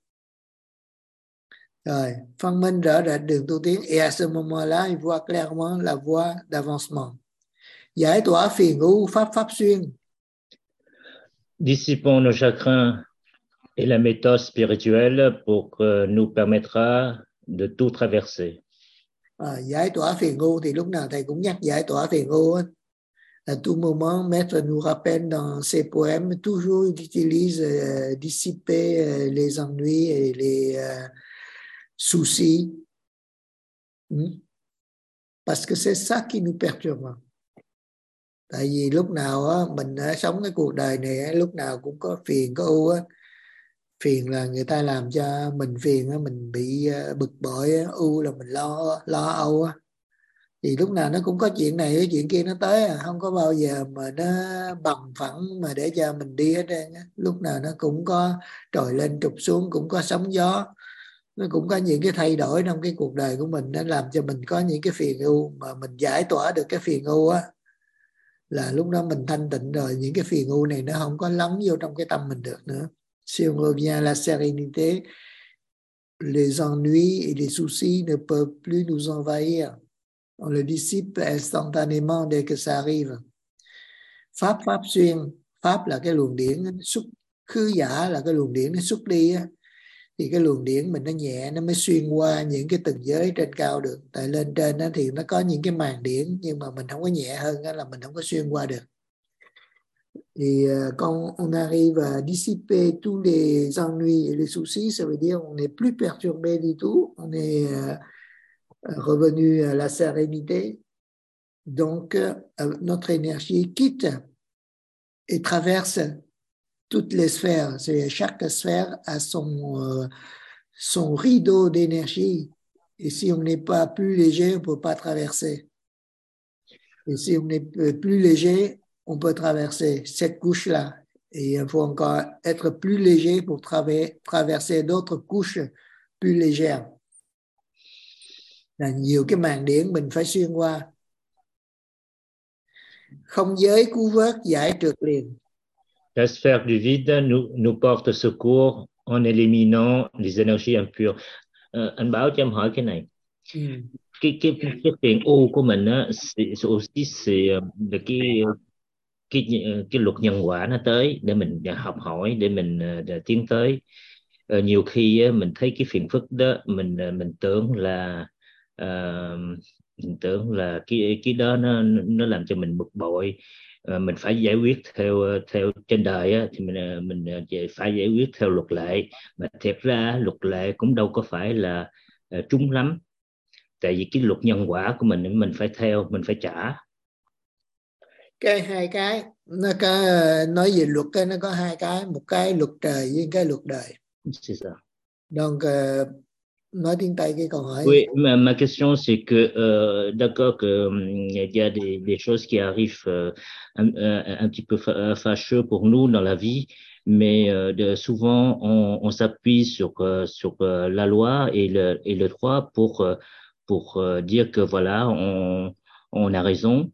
Rồi, phân minh rõ rệt đường tu tiến, et à ce moment-là, il voit clairement la voie d'avancement. Giải tỏa phiền ưu pháp pháp xuyên. Dissipons nos chagrins et la méthode spirituelle pour que nous permettra de tout traverser. À, giải tỏa phiền ưu thì lúc nào thầy cũng nhắc giải tỏa phiền ưu á. À tout moment, Maître nous rappelle dans ses poèmes, toujours il utilise euh, dissiper euh, les ennuis et les euh, soucis. Hmm? Parce que c'est ça qui nous perturbe. Tại vì lúc nào á, mình đã sống cái cuộc đời này, lúc nào cũng có phiền, có ưu á. Phiền là người ta làm cho mình phiền á, mình bị bực bội á, ưu là mình lo lo âu á. Thì lúc nào nó cũng có chuyện này cái chuyện kia nó tới à, không có bao giờ mà nó bằng phẳng mà để cho mình đi hết trơn á. Lúc nào nó cũng có trồi lên trục xuống, cũng có sóng gió, nó cũng có những cái thay đổi trong cái cuộc đời của mình, nó làm cho mình có những cái phiền ưu. Mà mình giải tỏa được cái phiền ưu á là lúc đó mình thanh tịnh rồi, những cái phiền ưu này nó không có lắng vô trong cái tâm mình được nữa. Si on revient à la sérénité, les ennuis et les soucis ne peuvent plus nous envahir. On le dissipe instantanément dès que ça arrive. Pháp pháp xuyên, pháp là cái luồng điển xuất, khứ giả là cái luồng điển nó xuất đi á, thì cái luồng điển mình nó nhẹ nó mới xuyên qua những cái tầng giới trên cao được. Tại lên trên đó thì nó có những cái màn điển, nhưng mà mình không có nhẹ hơn đó, là mình không có xuyên qua được. Et euh, quand on arrive à dissiper tous les ennuis et les soucis, ça veut dire on n'est plus perturbé du tout, on est euh, revenu à la sérénité. Donc euh, notre énergie quitte et traverse toutes les sphères. C'est chaque sphère a son euh, son rideau d'énergie. Et si on n'est pas plus léger, on ne peut pas traverser. Et si on est plus léger, on peut traverser cette couche-là. Et il faut encore être plus léger pour tra- traverser d'autres couches plus légères. Là nhiều cái màn điển mình phải xuyên qua. Không giới cứu vớt giải trượt liền. La sphère du vide nous, nous porte secours en éliminant les énergies impures. Uh, anh Bảo cho em hỏi cái này. Ừ. Cái cái cái tiền ô của mình á, c'est aussi c'est là cái cái cái luật nhân quả nó tới để mình học hỏi, để mình uh, tiến tới. Uh, nhiều khi uh, mình thấy cái phiền phức đó, mình uh, mình tưởng là uh, mình tưởng là cái cái đó nó nó làm cho mình bực bội. Uh, mình phải giải quyết theo theo trên đời á, thì mình mình phải giải quyết theo luật lệ, mà thiệt ra luật lệ cũng đâu có phải là uh, trúng lắm, tại vì cái luật nhân quả của mình mình phải theo, mình phải trả. Cái hai cái nó có nói về luật cái nó có hai cái, một cái luật trời với cái luật đời. Donc uh, nói tiếng Tây cái câu hỏi. Oui, ma, ma question c'est que euh, d'accord que il y a des, des choses qui arrivent euh, un, un, un petit peu fâcheux pour nous dans la vie, mais euh, de, souvent on, on s'appuie sur euh, sur euh, la loi et le et le droit pour euh, pour euh, dire que voilà on on a raison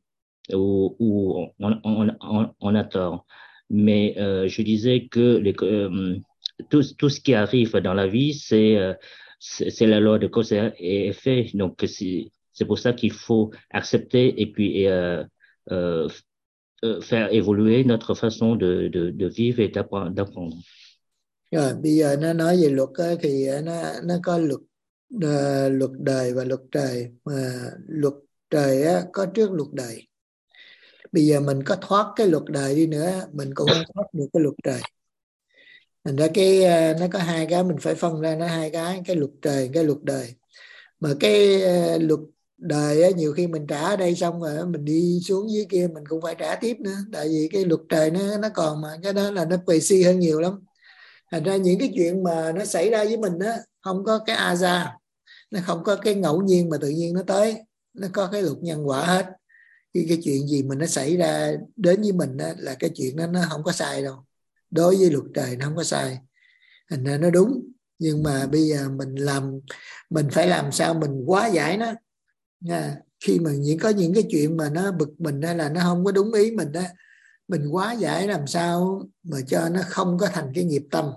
ou ou on on on, on a tort. Mais euh, je disais que les, euh, tout tout ce qui arrive dans la vie c'est euh, c'est la loi de cause et effet, donc c'est c'est pour ça qu'il faut accepter et puis euh, euh, faire évoluer notre façon de de de vivre et d'apprendre. Rồi bây giờ nó nói về luật á, thì nó nó có luật uh, luật đời và luật trời. Mà luật trời á, có trước luật đời. Bây giờ mình có thoát cái luật đời đi nữa, mình cũng không thoát được cái luật trời. Thành ra cái nó có hai cái mình phải phân ra, nó hai cái, cái luật trời, cái luật đời. Mà cái uh, luật đời á, nhiều khi mình trả ở đây xong rồi mình đi xuống dưới kia mình cũng phải trả tiếp nữa, tại vì cái luật trời nó nó còn, mà cái đó là nó precis hơn nhiều lắm. Thành ra những cái chuyện mà nó xảy ra với mình á, không có cái aza, nó không có cái ngẫu nhiên mà tự nhiên nó tới, nó có cái luật nhân quả hết. Khi cái chuyện gì mà nó xảy ra đến với mình á, là cái chuyện đó nó không có sai đâu. Đối với luật trời nó không có sai, thành ra nó đúng. Nhưng mà bây giờ mình làm, mình phải làm sao mình hóa giải nó nha. Khi mà những có những cái chuyện mà nó bực mình đó, là nó không có đúng ý mình đó, mình hóa giải làm sao mà cho nó không có thành cái nghiệp tâm,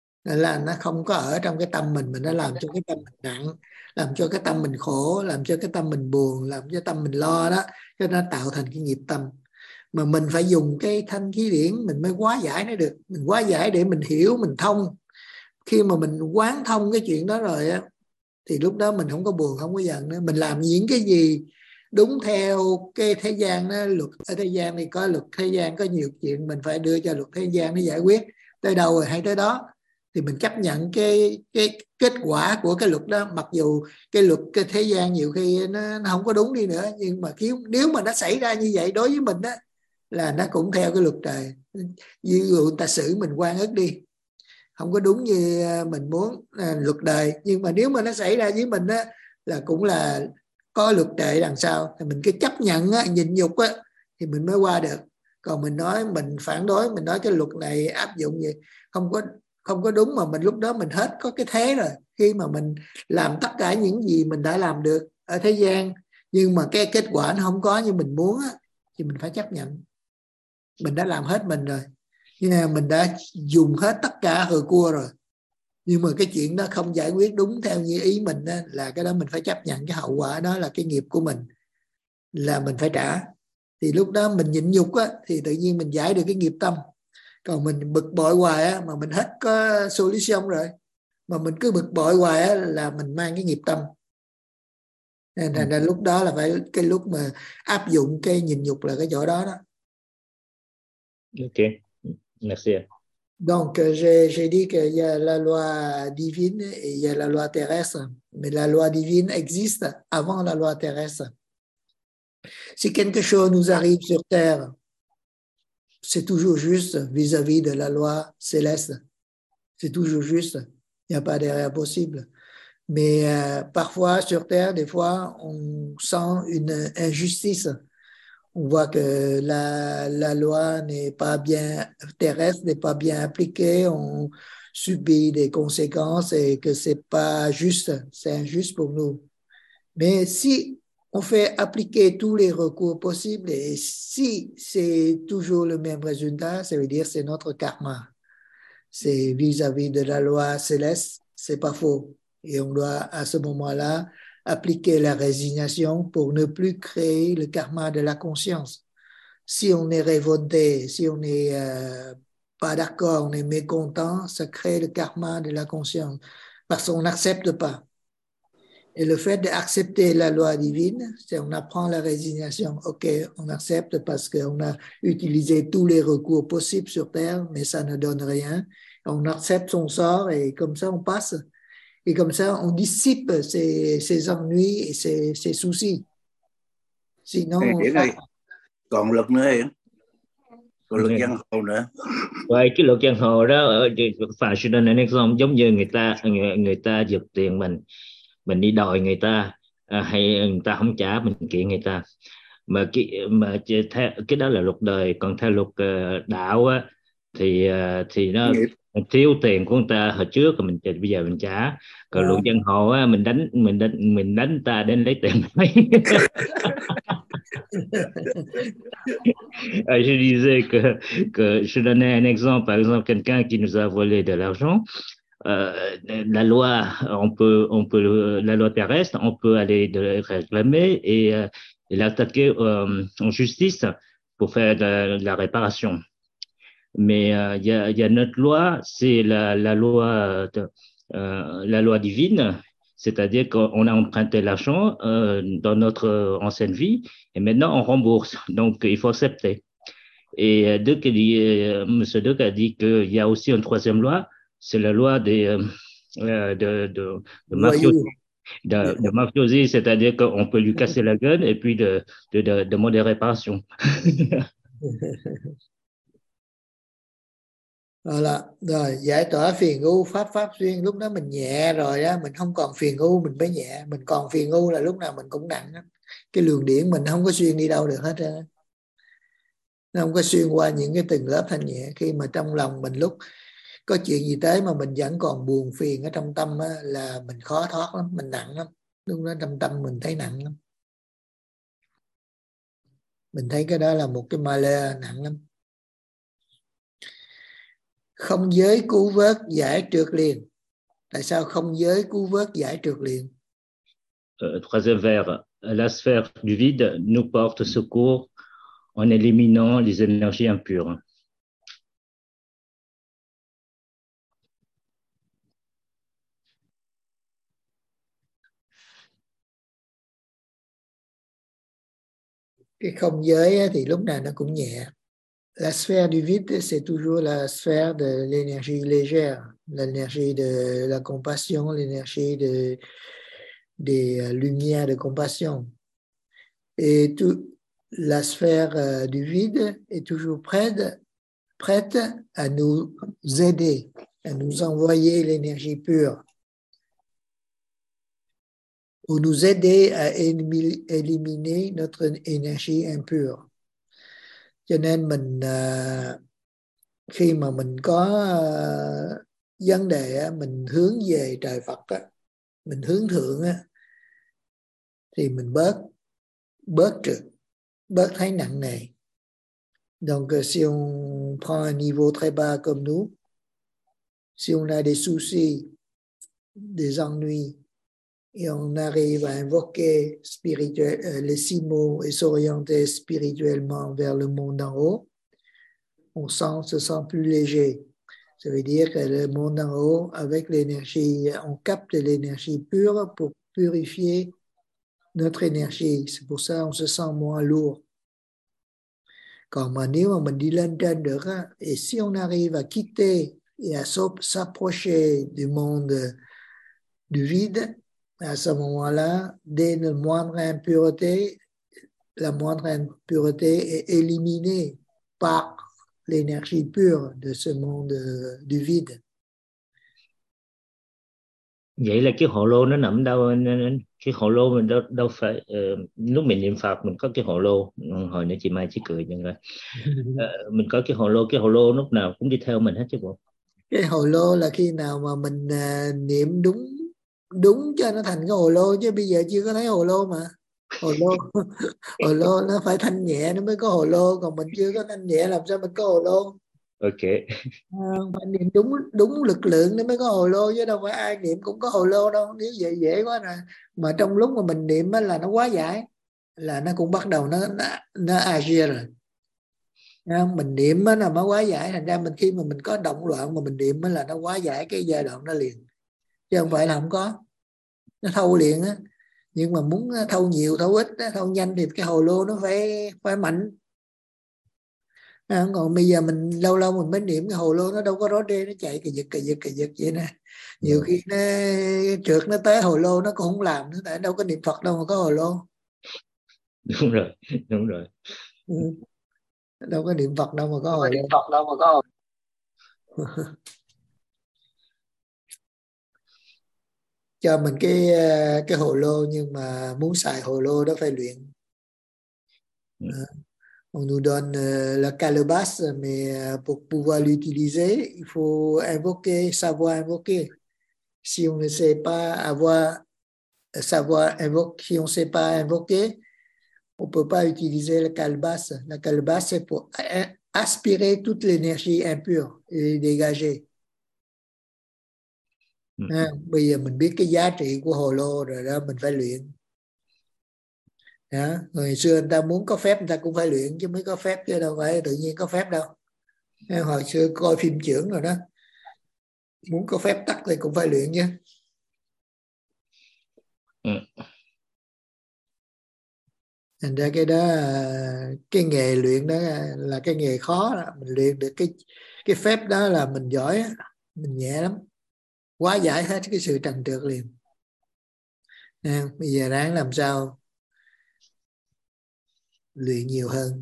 là nó không có ở trong cái tâm mình, mà nó làm cho cái tâm mình nặng, làm cho cái tâm mình khổ, làm cho cái tâm mình buồn, làm cho tâm mình lo đó, cho nó tạo thành cái nghiệp tâm. Mà mình phải dùng cái thanh khí điển mình mới hóa giải nó được. Mình hóa giải để mình hiểu, mình thông. Khi mà mình quán thông cái chuyện đó rồi á, thì lúc đó mình không có buồn, không có giận nữa. Mình làm những cái gì đúng theo cái thế gian đó. Luật ở thế gian thì có luật thế gian, có nhiều chuyện mình phải đưa cho luật thế gian nó giải quyết. Tới đâu rồi hay tới đó, thì mình chấp nhận cái cái kết quả của cái luật đó. Mặc dù cái luật cái thế gian nhiều khi nó, nó không có đúng đi nữa, nhưng mà khi, nếu mà nó xảy ra như vậy đối với mình đó, là nó cũng theo cái luật trời. Ví dụ người ta xử mình oan ức đi, không có đúng như mình muốn, à, luật đời, nhưng mà nếu mà nó xảy ra với mình đó, là cũng là có luật trời đằng sau. Thì mình cứ chấp nhận á, nhịn nhục á, thì mình mới qua được. Còn mình nói mình phản đối, mình nói cái luật này áp dụng gì không có không có đúng, mà mình lúc đó mình hết có cái thế rồi. Khi mà mình làm tất cả những gì mình đã làm được ở thế gian, nhưng mà cái kết quả nó không có như mình muốn á, thì mình phải chấp nhận. Mình đã làm hết mình rồi, nhưng mà mình đã dùng hết tất cả hồi cua rồi, nhưng mà cái chuyện đó không giải quyết đúng theo như ý mình đó, là cái đó mình phải chấp nhận cái hậu quả đó là cái nghiệp của mình, là mình phải trả. Thì lúc đó mình nhịn nhục á, thì tự nhiên mình giải được cái nghiệp tâm. Còn mình bực bội hoài á, mà mình hết có solution rồi, mà mình cứ bực bội hoài á, là mình mang cái nghiệp tâm. Nên thành ra lúc đó là phải cái lúc mà áp dụng cái nhịn nhục là cái chỗ đó đó. Ok, merci. Donc, j'ai, j'ai dit qu'il y a la loi divine et il y a la loi terrestre. Mais la loi divine existe avant la loi terrestre. Si quelque chose nous arrive sur Terre, c'est toujours juste vis-à-vis de la loi céleste. C'est toujours juste. Il n'y a pas d'erreur possible. Mais euh, parfois, sur Terre, des fois, on sent une injustice. On voit que la, la loi n'est pas bien terrestre, n'est pas bien appliquée, on subit des conséquences et que c'est pas juste, c'est injuste pour nous. Mais si on fait appliquer tous les recours possibles et si c'est toujours le même résultat, ça veut dire que c'est notre karma. C'est vis-à-vis de la loi céleste, c'est pas faux. Et on doit à ce moment-là appliquer la résignation pour ne plus créer le karma de la conscience. Si on est révolté, si on n'est euh, pas d'accord, on est mécontent, ça crée le karma de la conscience parce qu'on n'accepte pas. Et le fait d'accepter la loi divine, c'est on apprend la résignation. Ok, on accepte parce qu'on a utilisé tous les recours possibles sur Terre, mais ça ne donne rien. On accepte son sort et comme ça on passe. Et comme ça on dissipe ses, ses ennuis et ses, ses soucis. Sinon, Ê, on... Điển ơi, còn luật nữa Hiển, còn luật giang hồ nữa. Vậy cái luật giang hồ đó ở Phạm Sư Đinh nói không, giống như người ta người, người ta giật tiền mình, mình đi đòi người ta, à, hay người ta không trả mình kiện người ta, mà cái mà theo cái đó là luật đời. Còn theo luật uh, đạo á, thì uh, thì nó thiếu tiền của người ta hồi trước rồi mình bây giờ mình trả. Còn luật giang hồ á, mình đánh mình đánh mình đánh ta đến lấy tiền lấy. Je disais que, que je donnais un exemple, par exemple quelqu'un qui nous a volé de l'argent. Euh, la loi, on peut, on peut, la loi terrestre, on peut aller de réclamer et, euh, et l'attaquer euh, en justice pour faire de, de la réparation. Mais il euh, y, y a notre loi, c'est la, la loi, de, euh, la loi divine, c'est-à-dire qu'on a emprunté l'argent euh, dans notre ancienne vie et maintenant on rembourse. Donc il faut accepter. Et Duc a dit, euh, M. Duc a dit qu'il y a aussi une troisième loi, c'est la loi des, euh, de, de, de mafiosi, de, de mafiosi, c'est-à-dire qu'on peut lui casser la gueule et puis de, de, de, de demander réparation. Voilà, rồi giải tỏa phiền u, pháp pháp xuyên. Lúc đó mình nhẹ rồi á, mình không còn phiền u mình mới nhẹ. Mình còn phiền u là lúc nào mình cũng nặng á. Cái luồng điển mình không có xuyên đi đâu được hết á. Nó không có xuyên qua những cái từng lớp thanh nhẹ. Khi mà trong lòng mình lúc có chuyện gì tới mà mình vẫn còn buồn phiền ở trong tâm á, là mình khó thoát lắm, mình nặng lắm. Lúc đó trong tâm mình thấy nặng lắm. Mình thấy cái đó là một cái ma lê nặng lắm. Không giới cứu vớt giải trượt liền. Tại sao không giới cứu vớt giải trượt liền? Euh, troisième vers, la sphère du vide nous porte secours en éliminant les énergies impures. Cái không giới thì lúc nào nó cũng nhẹ. La sphère du vide, c'est toujours la sphère de l'énergie légère, l'énergie de la compassion, l'énergie de, des lumières de compassion. Et tout, la sphère euh, du vide est toujours prête, prête à nous aider, à nous envoyer l'énergie pure, pour nous aider à éliminer notre énergie impure. Cho nên mình uh, khi mà mình có uh, vấn đề mình hướng về trời Phật á, mình hướng thượng á, thì mình bớt bớt trượt, bớt thấy nặng nề. Donc si on prend un niveau très bas comme nous, si on a des soucis, des ennuis, et on arrive à invoquer spirituel, euh, les six mots et s'orienter spirituellement vers le monde en haut, on sent, se sent plus léger. Ça veut dire que le monde en haut, avec l'énergie, on capte l'énergie pure pour purifier notre énergie. C'est pour ça qu'on se sent moins lourd. Còn mà nếu mà mình đi lên trên được á, et si on arrive à quitter et à s'approcher du monde du vide, à ce moment-là, dès la moindre impureté, la moindre impureté est éliminée par l'énergie pure de ce monde du vide. Vậy là cái hồ lô nó nằm đâu? Cái hồ lô mình đâu đâu phải uh, lúc mình niệm Phật mình có cái hồ lô. Hồi nãy chị Mai chỉ cười nhưng mà uh, mình có cái hồ lô, cái hồ lô lúc nào cũng đi theo mình hết chứ bộ. Cái hồ lô là khi nào mà mình uh, niệm đúng đúng cho nó thành cái hồ lô, chứ bây giờ chưa có thấy hồ lô mà. Hồ lô hồ lô nó phải thanh nhẹ nó mới có hồ lô, còn mình chưa có thanh nhẹ làm sao mình có hồ lô. Ok. À, phải niệm đúng đúng lực lượng nó mới có hồ lô, chứ đâu phải ai niệm cũng có hồ lô đâu. Nếu vậy dễ quá rồi. Mà trong lúc mà mình niệm là nó quá giải, là nó cũng bắt đầu nó nó, nó agir rồi. Không? Mình niệm là nó quá giải, thành ra mình khi mà mình có động loạn mà mình niệm là nó quá giải cái giai đoạn đó liền, chứ không phải là không có. Nó thâu liền á, nhưng mà muốn thâu nhiều thâu ít, thâu nhanh thì cái hồ lô nó phải phải mạnh. À, còn bây giờ mình lâu lâu mình mới niệm cái hồ lô nó đâu có rõ rê, nó chạy cà giật cà giật cà giật vậy nè. Nhiều khi nó trượt nó tới hồ lô nó cũng không làm nữa, tại đâu có niệm Phật đâu mà có hồ lô. Đúng rồi, đúng rồi. Ừ. Đâu có niệm Phật đâu mà có hồ lô. Niệm Phật đâu mà có hồ Cho mình cái cái hồ lô, nhưng mà muốn xài hồ lô đó phải luyện. À. On nous donne euh, la calebasse, mais euh, pour pouvoir l'utiliser, il faut invoquer, savoir invoquer. Si on ne sait pas avoir, savoir invoquer, si on ne sait pas invoquer, on ne peut pas utiliser la calebasse. La calebasse, c'est pour aspirer toute l'énergie impure et dégager. Ừ. À, bây giờ mình biết cái giá trị của hồ lô rồi đó, mình phải luyện. Đó. Hồi xưa người ta muốn có phép người ta cũng phải luyện chứ mới có phép, chứ đâu phải tự nhiên có phép đâu. Hồi xưa coi phim chưởng rồi đó, muốn có phép tắc thì cũng phải luyện chứ. Ừ. Thành ra cái đó, cái nghề luyện đó là cái nghề khó đó. Mình luyện được cái cái phép đó là mình giỏi, mình nhẹ lắm, quá giải hết cái sự trần trượt liền. À, bây giờ ráng làm sao luyện nhiều hơn.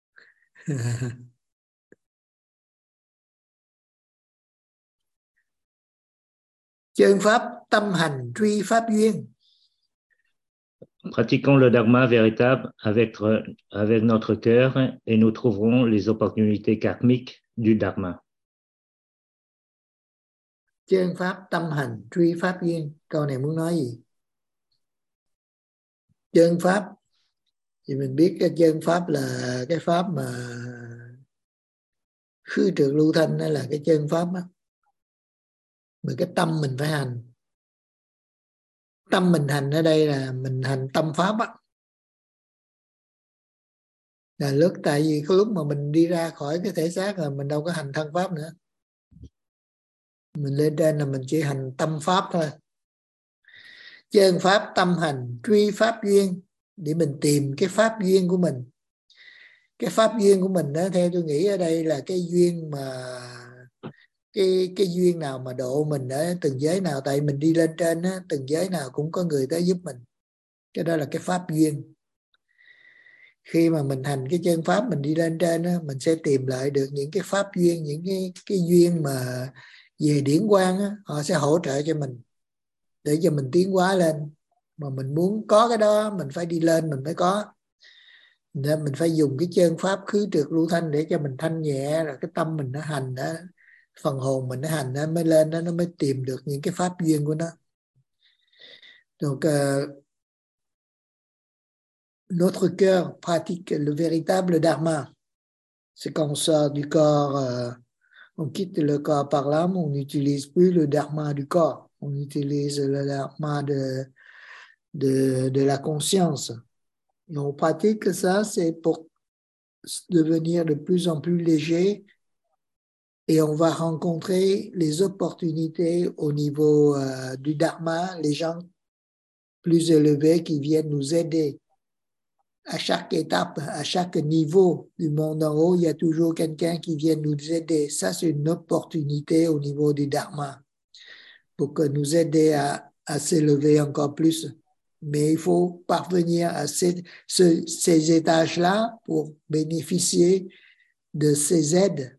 Chân pháp tâm hành truy pháp duyên. Pratiquons le dharma véritable avec, avec notre cœur et nous trouverons les opportunités karmiques du dharma. Chân pháp tâm hành truy pháp duyên. Câu này muốn nói gì? Chân pháp thì mình biết cái chân pháp là cái pháp mà khứ trượt lưu thanh, đó là cái chân pháp đó. Mà cái tâm mình phải hành. Tâm mình hành ở đây là mình hành tâm pháp á. Là lúc tại vì cái lúc mà mình đi ra khỏi cái thể xác là mình đâu có hành thân pháp nữa. Mình lên trên là mình chỉ hành tâm pháp thôi. Chân pháp tâm hành truy pháp duyên, để mình tìm cái pháp duyên của mình. Cái pháp duyên của mình đó, theo tôi nghĩ ở đây là cái duyên mà cái cái duyên nào mà độ mình ở từng giới nào, tại mình đi lên trên á, từng giới nào cũng có người tới giúp mình. Cái đó là cái pháp duyên. Khi mà mình hành cái chân pháp mình đi lên trên á, mình sẽ tìm lại được những cái pháp duyên, những cái cái duyên mà về điển quang á, họ sẽ hỗ trợ cho mình để cho mình tiến hóa lên. Mà mình muốn có cái đó mình phải đi lên mình mới có. Nên mình phải dùng cái chân pháp khứ trượt lưu thanh để cho mình thanh nhẹ, rồi cái tâm mình nó hành đó, phần hồn mình nó hành nó mới lên đó, nó mới tìm được những cái pháp duyên của nó. Donc euh, notre cœur pratique le véritable dharma. C'est quand on sort du corps, euh, on quitte le corps par l'âme, on n'utilise plus le dharma du corps, on utilise le dharma de de de la conscience. Et on pratique ça, c'est pour devenir de plus en plus léger et on va rencontrer les opportunités au niveau euh, du Dharma, les gens plus élevés qui viennent nous aider. À chaque étape, à chaque niveau du monde en haut, il y a toujours quelqu'un qui vient nous aider. Ça, c'est une opportunité au niveau du Dharma pour que nous aider à, à s'élever encore plus. Mais il faut parvenir à ces, ce, ces étages-là pour bénéficier de ces aides.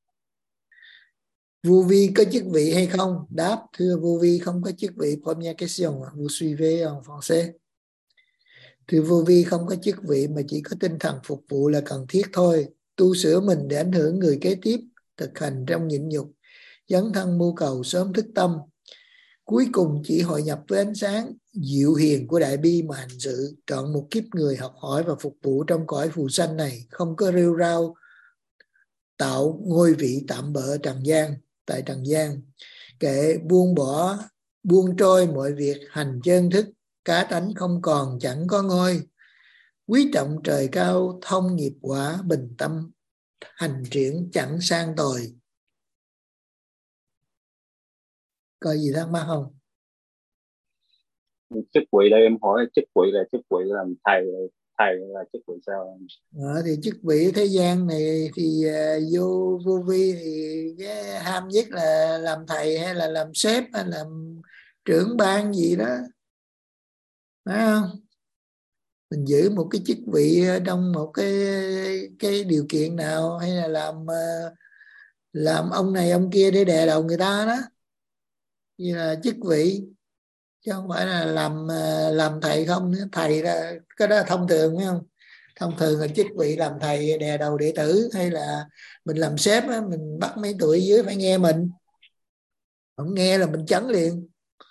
Vô vi có chức vị hay không? Đáp, thưa vô vi không có chức vị. Première question, vous suivez en français. Thưa vô vi không có chức vị mà chỉ có tinh thần phục vụ là cần thiết thôi. Tu sửa mình để ảnh hưởng người kế tiếp, thực hành trong nhịn nhục, dấn thân mưu cầu sớm thức tâm. Cuối cùng chỉ hội nhập với ánh sáng diệu hiền của đại bi mà hành sự, trọn một kiếp người học hỏi và phục vụ trong cõi phù sanh này, không có rêu rao tạo ngôi vị tạm bợ trần gian, tại trần gian. Kệ buông bỏ, buông trôi mọi việc hành chân thức, cá tánh không còn chẳng có ngôi. Quý trọng trời cao thông nghiệp quả, bình tâm hành triển chẳng sang tồi. Có gì thắc mắc không? Chức vị đây em hỏi, chức vị là chức vị làm thầy, thầy là chức vị sao? Ờ, thì chức vị thế gian này thì uh, vô vô vi thì cái ham nhất là làm thầy hay là làm sếp hay làm trưởng ban gì đó, phải không? Mình giữ một cái chức vị trong một cái cái điều kiện nào, hay là làm uh, làm ông này ông kia để đè đầu người ta đó, như là chức vị, chứ không phải là làm làm thầy không. Thầy là cái đó là thông thường, phải không? Thông thường là chức vị làm thầy đè đầu đệ tử, hay là mình làm sếp á, mình bắt mấy tuổi dưới phải nghe mình, không nghe là mình chấn liền.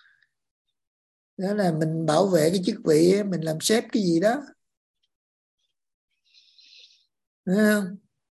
Đó là mình bảo vệ cái chức vị ấy, mình làm sếp cái gì đó, đúng không?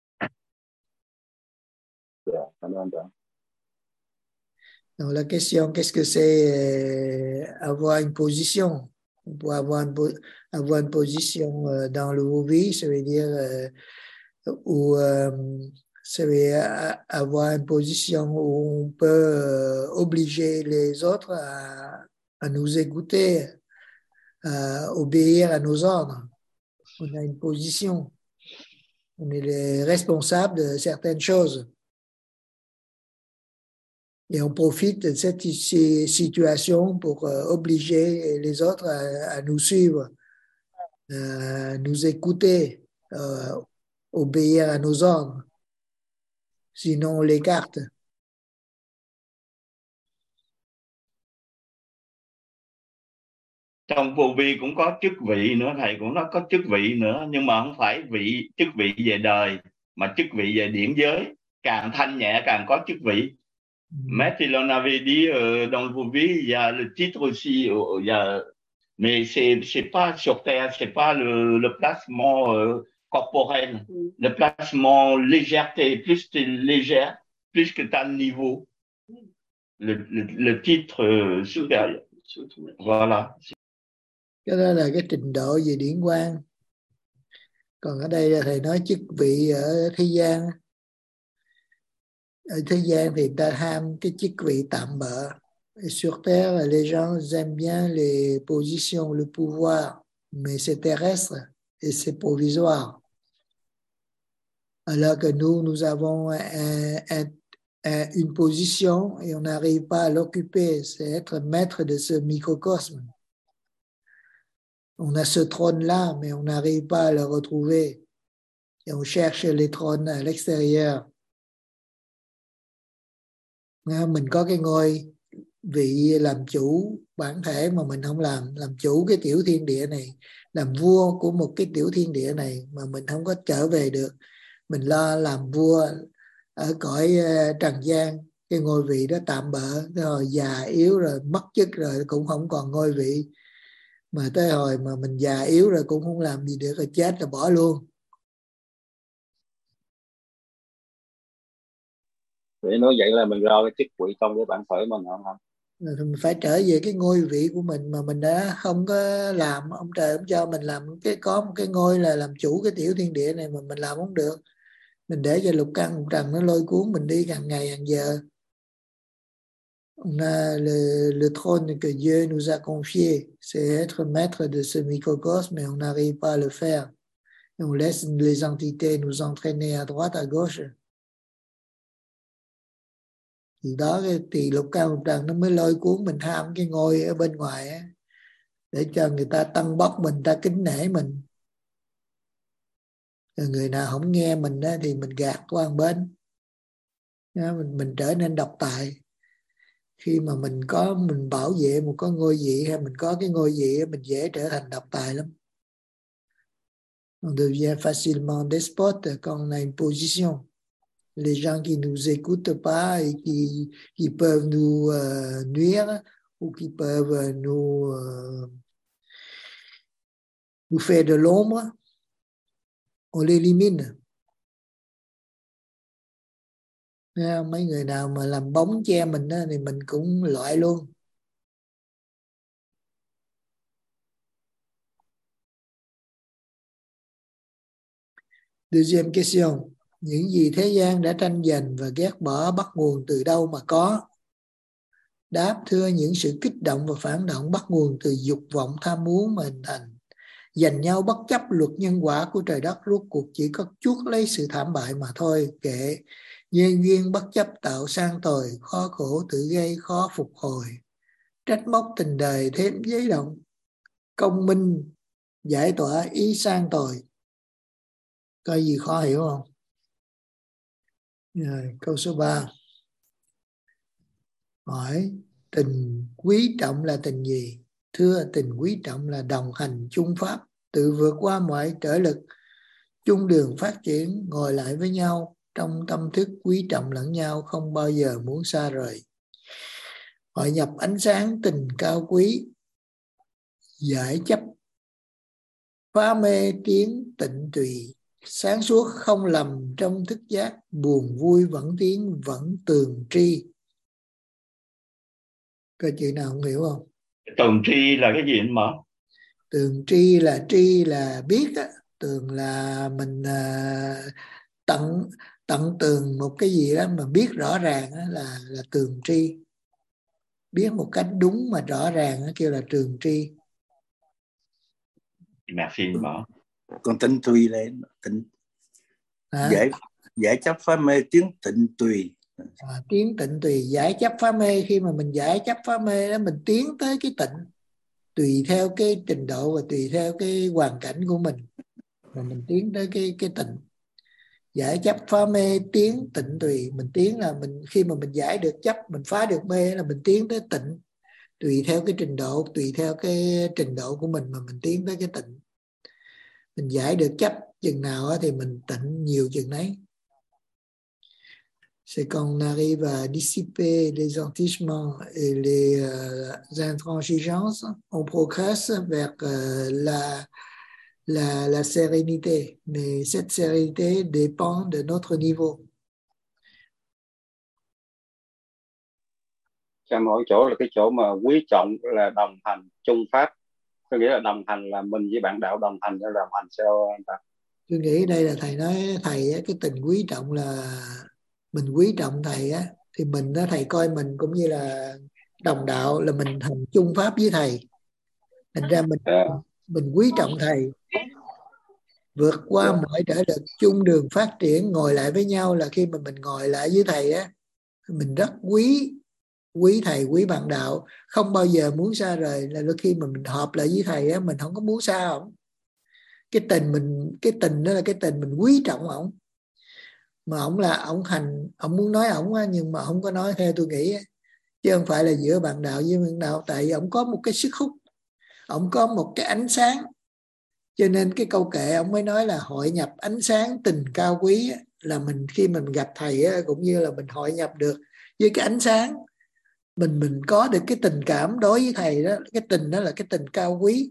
Yeah, cảm ơn bạn. Donc la question, qu'est-ce que c'est euh, avoir une position? Pour avoir une, avoir une position euh, dans le vô vi, ça veut dire euh, où euh, ça veut dire avoir une position où on peut euh, obliger les autres à, à nous écouter, à obéir à nos ordres. On a une position, on est les responsables de certaines choses. Et on profite de cette situation pour euh, obliger les autres à, à nous suivre, à nous écouter, euh, obéir à nos ordres. Sinon, on l'écarte. Trong vô vi cũng có chức vị nữa, thầy cũng nói có chức vị nữa, nhưng mà không phải vị chức vị về đời, mà chức vị về điển giới. Càng thanh nhẹ càng có chức vị. Mais il en avait dit euh, dans le vô vi, il y a le titre aussi, euh, il y a, mais c'est c'est pas sur terre, c'est pas le, le placement euh, corporel, mm. le placement légèreté, plus tu es légère, plus que tu as le niveau, le, le, le titre euh, supérieur. Voilà. Cái đó là cái trình độ về điển quang. Còn ở đây là thầy nói chức vị ở thế gian. Ở thế gian thì ta ham cái chức vị tạm bợ. Et sur terre, les gens aiment bien les positions, le pouvoir, mais c'est terrestre et c'est provisoire. Alors que nous, nous avons un, un, un, une position et on n'arrive pas à l'occuper, c'est être maître de ce microcosme. On a ce trône-là, mais on n'arrive pas à le retrouver. Et on cherche les trônes à l'extérieur. Mình có cái ngôi vị làm chủ bản thể mà mình không làm, làm chủ cái tiểu thiên địa này, làm vua của một cái tiểu thiên địa này mà mình không có trở về được. Mình lo làm vua ở cõi trần gian, cái ngôi vị đó tạm bợ, rồi già yếu rồi mất chức rồi cũng không còn ngôi vị. Mà tới hồi mà mình già yếu rồi cũng không làm gì được, rồi chết rồi bỏ luôn. Để nói vậy là mình lo cái chức vị trong cái bản thể mình không không? Mình phải trở về cái ngôi vị của mình mà mình đã không có làm. Ông trời ông cho mình làm cái có một cái ngôi là làm chủ cái tiểu thiên địa này mà mình làm không được, Mình để cho lục căn lục trần nó lôi cuốn mình đi càng ngày càng giờ. On a le, le trône que Dieu nous a confié, c'est être maître de ce microcosme, mais on n'arrive pas à le faire. Et on laisse les entités nous entraîner à droite, à gauche. Thì đó thì lục căn lục trần nó mới lôi cuốn mình ham cái ngôi ở bên ngoài á, để cho người ta tăng bốc mình, ta kính nể mình. Rồi người nào không nghe mình á, thì mình gạt qua một bên. Mình, mình trở nên độc tài. Khi mà mình có mình bảo vệ một cái ngôi vị hay mình có cái ngôi vị, mình dễ trở thành độc tài lắm. On devient facilement despote quand on a une position. Les gens qui nous écoutent pas et qui, qui peuvent nous euh, nuire ou qui peuvent nous, euh, nous faire de l'ombre, on l'élimine. Mấy người nào mà làm bóng che mình đó, thì mình cũng loại luôn. Deuxième question. Những gì thế gian đã tranh giành và ghét bỏ bắt nguồn từ đâu mà có? Đáp: thưa, những sự kích động và phản động bắt nguồn từ dục vọng tham muốn mà hình thành. Giành nhau bất chấp luật nhân quả của trời đất, rốt cuộc chỉ có chuốc lấy sự thảm bại mà thôi. Kệ, nhân duyên bất chấp tạo sang tồi, khó khổ tự gây khó phục hồi. Trách móc tình đời thêm giấy động, công minh giải tỏa ý sang tồi. Có gì khó hiểu không? Rồi, câu số ba. Hỏi: tình quý trọng là tình gì? Thưa, tình quý trọng là đồng hành chung pháp, tự vượt qua mọi trở lực, chung đường phát triển, ngồi lại với nhau trong tâm thức quý trọng lẫn nhau, không bao giờ muốn xa rời. Hội nhập ánh sáng tình cao quý, giải chấp phá mê tiến tịnh tùy, sáng suốt không lầm trong thức giác, buồn vui vẫn tiến vẫn tường tri. Có chuyện nào không hiểu không? Tường tri là cái gì anh Mở? Tường tri là tri là biết á, tường là mình uh, tận tận tường một cái gì đó mà biết rõ ràng á, là là tường tri. Biết một cách đúng mà rõ ràng á, kêu là tường tri. Merci anh Mở. Còn tịnh tùy là tịnh à? giải giải chấp phá mê tiến tịnh tùy. À, tiến tịnh tùy, giải chấp phá mê. Khi mà mình giải chấp phá mê đó, mình tiến tới cái tịnh, tùy theo cái trình độ và tùy theo cái hoàn cảnh của mình mà mình tiến tới cái cái tịnh. Giải chấp phá mê tiến tịnh tùy, mình tiến là mình khi mà mình giải được chấp, mình phá được mê là mình tiến tới tịnh, tùy theo cái trình độ, tùy theo cái trình độ của mình mà mình tiến tới cái tịnh. Mình giải được chấp chừng nào thì mình tịnh nhiều chừng nấy. C'est quand on arrive à dissiper les entichements et les euh, intransigeances, on progresse vers euh, la, la, la sérénité. Mais cette sérénité dépend de notre niveau. Cho mỗi chỗ là cái chỗ mà quý trọng là đồng hành chung pháp. Tôi nghĩ là đồng hành là mình với bạn đạo đồng hành, là đồng hành sao anh ta? Tôi nghĩ đây là thầy nói thầy cái tình quý trọng là mình quý trọng thầy á, thì mình đó, thầy coi mình cũng như là đồng đạo, là mình hành chung pháp với thầy. Thành ra mình yeah. mình quý trọng thầy, vượt qua yeah. mọi trở lực, chung đường phát triển, ngồi lại với nhau. Là khi mà mình ngồi lại với thầy á, mình rất quý quý thầy, quý bạn đạo, không bao giờ muốn xa rời. Là lúc khi mà mình họp lại với thầy á, mình không có muốn xa ổng. Cái tình mình cái tình đó là cái tình mình quý trọng ổng. Mà ổng là ổng hành, ổng muốn nói ổng á, nhưng mà không có nói theo tôi nghĩ á. Chứ không phải là giữa bạn đạo với bạn đạo. Tại ổng có một cái sức hút, ổng có một cái ánh sáng, cho nên cái câu kệ ổng mới nói là hội nhập ánh sáng tình cao quý á, là mình khi mình gặp thầy á, cũng như là mình hội nhập được với cái ánh sáng, mình mình có được cái tình cảm đối với thầy đó. Cái tình đó là cái tình cao quý.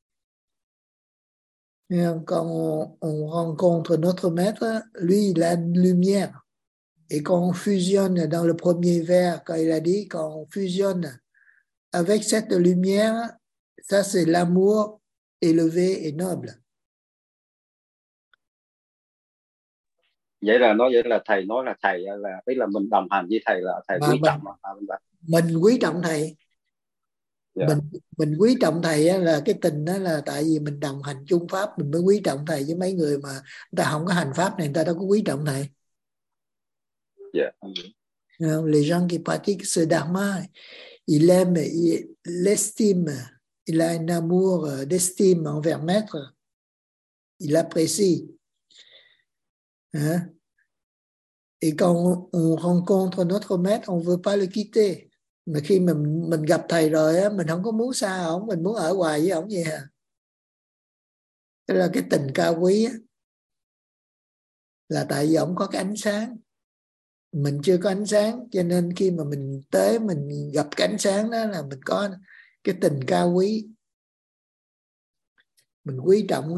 Quand on, on rencontre notre maître, lui il a une lumière, et quand on fusionne dans le premier vers, quand il a dit quand on fusionne avec cette lumière, ça c'est l'amour élevé et noble. Vậy là nói vậy là thầy nói là thầy là ý là mình đồng hành với thầy là thầy Mà quý mình, trọng à, mình quý trọng thầy. Yeah. mình mình quý trọng thầy á, là cái tình đó là tại vì mình đồng hành chung pháp mình mới quý trọng thầy, với mấy người mà người ta không có hành pháp này người ta đâu có quý trọng thầy. Yeah. Les gens qui pratiquent ce dharma, il aime, il l'estime, il a un amour d'estime envers maître, il apprécie. Hein? Et quand on, on rencontre notre maître, on veut pas le quitter. Mà khi mình mình gặp thầy rồi á, mình không có muốn xa ổng, mình muốn ở hoài với ổng vậy à. Đó là cái tình cao quý á, là tại vì ổng có cái ánh sáng, mình chưa có ánh sáng, cho nên khi mà mình tới mình gặp cái ánh sáng đó là mình có cái tình cao quý, mình quý trọng á.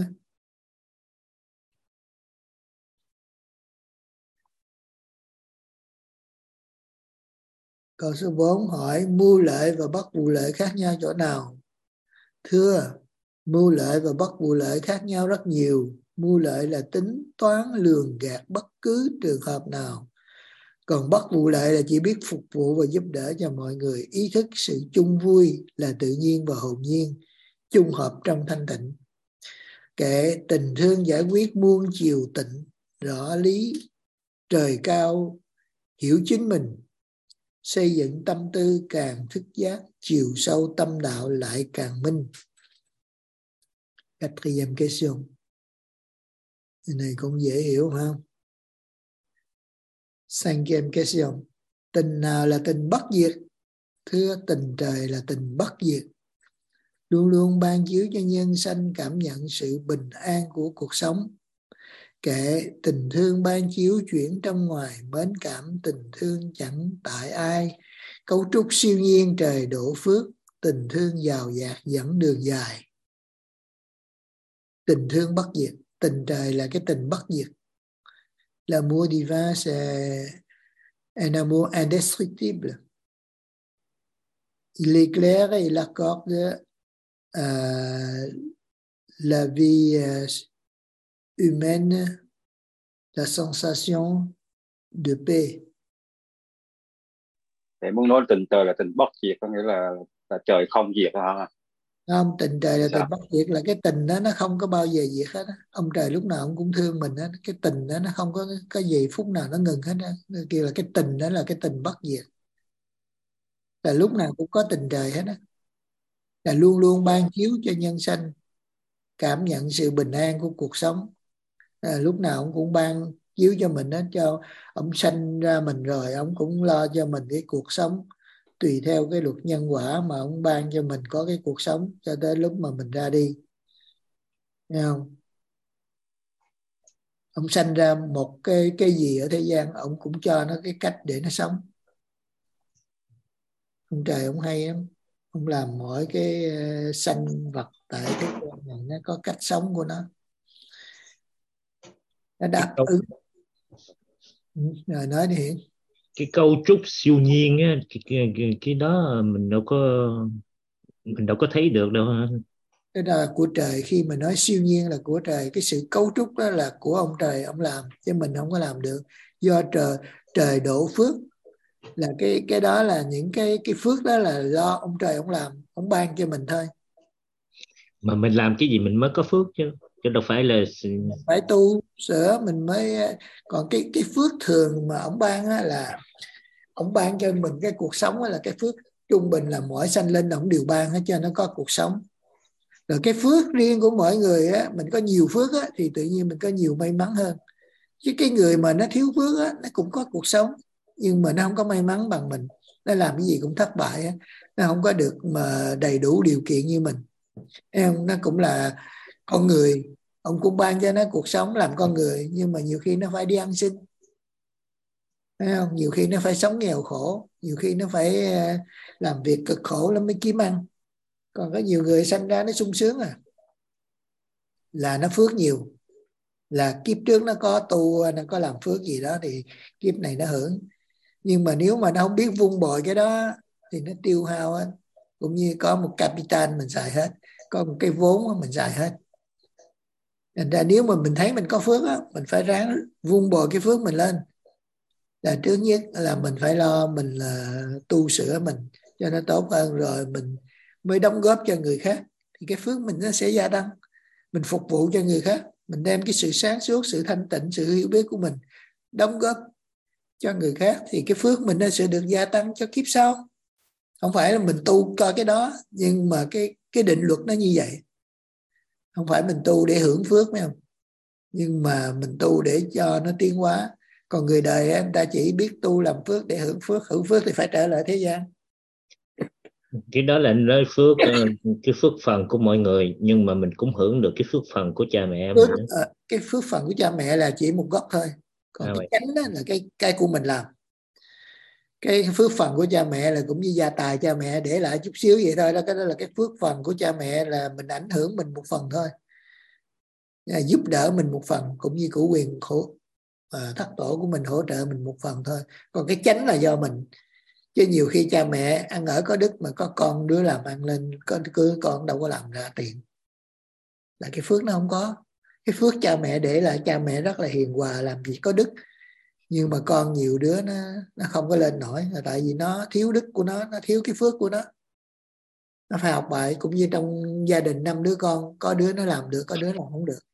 Câu số bốn hỏi mưu lợi và bất vụ lợi khác nhau chỗ nào? Thưa, mưu lợi và bất vụ lợi khác nhau rất nhiều. Mưu lợi là tính toán lường gạt bất cứ trường hợp nào. Còn bất vụ lợi là chỉ biết phục vụ và giúp đỡ cho mọi người. Ý thức sự chung vui là tự nhiên và hồn nhiên, chung hợp trong thanh tịnh. Kệ tình thương giải quyết muôn chiều tịnh, rõ lý trời cao, hiểu chính mình. Xây dựng tâm tư càng thức giác, chiều sâu tâm đạo lại càng minh. Quatrième question. Cái này cũng dễ hiểu không? Cinquième question. Tình nào là tình bất diệt? Thưa, tình trời là tình bất diệt, luôn luôn ban chiếu cho nhân sanh cảm nhận sự bình an của cuộc sống. Kệ tình thương ban chiếu chuyển trong ngoài, mến cảm tình thương chẳng tại ai. Cấu trúc siêu nhiên trời đổ phước, tình thương giàu dạt dẫn đường dài. Tình thương bất diệt, tình trời là cái tình bất diệt. L'amour divin c'est un amour indestructible. Il éclaire et il accorde euh, la vie euh, humaine la sensation de paix. Để muốn nói tình trời là tình bất diệt có nghĩa là, là trời không diệt hả? Không, tình trời là Sao? tình bất diệt, là cái tình đó nó không có bao giờ diệt hết. Ông trời lúc nào ông cũng thương mình hết. Cái tình đó nó không có cái gì phút nào nó ngừng hết. Kêu là cái tình đó là cái tình bất diệt, là lúc nào cũng có tình trời hết á, là luôn luôn ban chiếu cho nhân sanh cảm nhận sự bình an của cuộc sống. À, lúc nào ông cũng ban chiếu cho mình đó, cho ông sanh ra mình rồi ông cũng lo cho mình cái cuộc sống tùy theo cái luật nhân quả mà ông ban cho mình có cái cuộc sống cho tới lúc mà mình ra đi. Thấy không? Ông sanh ra một cái cái gì ở thế gian, ông cũng cho nó cái cách để nó sống. Ông trời ông hay lắm, ông làm mỗi cái sanh vật tại thế gian này nó có cách sống của nó, nó đáp ứng. Rồi nói đi Hiển. Cái cấu trúc siêu nhiên á, cái, cái, cái, cái đó mình đâu có mình đâu có thấy được đâu ha. Cái đó là của trời. Khi mà nói siêu nhiên là của trời, cái sự cấu trúc đó là của ông trời ông làm, chứ mình không có làm được. Do trời trời đổ phước, là cái cái đó là những cái cái phước đó là do ông trời ông làm, ông ban cho mình thôi. Mà mình làm cái gì mình mới có phước chứ, chứ đâu phải là Mình phải tu sửa mình mới. Còn cái cái phước thường mà ông ban á, là ông ban cho mình cái cuộc sống á, là cái phước trung bình là mỗi sanh linh ông đều ban hết cho nó có cuộc sống. Rồi cái phước riêng của mỗi người á, mình có nhiều phước á, thì tự nhiên mình có nhiều may mắn hơn. Chứ cái người mà nó thiếu phước á, nó cũng có cuộc sống nhưng mà nó không có may mắn bằng mình, nó làm cái gì cũng thất bại á, nó không có được mà đầy đủ điều kiện như mình. Em nó cũng là con người, ông cũng ban cho nó cuộc sống làm con người, nhưng mà nhiều khi nó phải đi ăn xin, thấy không? Nhiều khi nó phải sống nghèo khổ, nhiều khi nó phải làm việc cực khổ lắm mới kiếm ăn. Còn có nhiều người sanh ra nó sung sướng à, là nó phước nhiều, là kiếp trước nó có tu, nó có làm phước gì đó thì kiếp này nó hưởng. Nhưng mà nếu mà nó không biết vun bồi cái đó thì nó tiêu hao hết. Cũng như có một capital mình xài hết, có một cái vốn mình xài hết. Thành ra nếu mà mình thấy mình có phước á, mình phải ráng vun bồi cái phước mình lên. Là trước nhất là mình phải lo mình là tu sửa mình cho nó tốt hơn, rồi mình mới đóng góp cho người khác, thì cái phước mình nó sẽ gia tăng. Mình phục vụ cho người khác, mình đem cái sự sáng suốt, sự thanh tịnh, sự hiểu biết của mình đóng góp cho người khác, thì cái phước mình nó sẽ được gia tăng cho kiếp sau. Không phải là mình tu coi cái đó, nhưng mà cái cái định luật nó như vậy. Không phải mình tu để hưởng phước phải không, nhưng mà mình tu để cho nó tiến hóa. Còn người đời anh ta chỉ biết tu làm phước để hưởng phước, hưởng phước thì phải trở lại thế gian. Cái đó là nói phước, cái phước phần của mọi người, nhưng mà mình cũng hưởng được cái phước phần của cha mẹ Phước, mình. à, cái phước phần của cha mẹ là chỉ một góc thôi, còn À, cái vậy. chánh đó là cái cái của mình làm. Cái phước phần của cha mẹ là cũng như gia tài cha mẹ để lại chút xíu vậy thôi đó. Cái đó là cái phước phần của cha mẹ, là mình ảnh hưởng mình một phần thôi, là giúp đỡ mình một phần, cũng như của quyền khổ à, thất tổ của mình hỗ trợ mình một phần thôi. Còn cái chánh là do mình. Chứ nhiều khi cha mẹ ăn ở có đức mà có con đứa làm ăn lên, có cứ con đâu có làm ra tiền, là cái phước nó không có. Cái phước cha mẹ để lại, cha mẹ rất là hiền hòa, làm gì có đức, nhưng mà con nhiều đứa nó nó không có lên nổi, là tại vì nó thiếu đức của nó, nó thiếu cái phước của nó. Nó phải học bài. Cũng như trong gia đình năm đứa con, có đứa nó làm được, có đứa làm không được.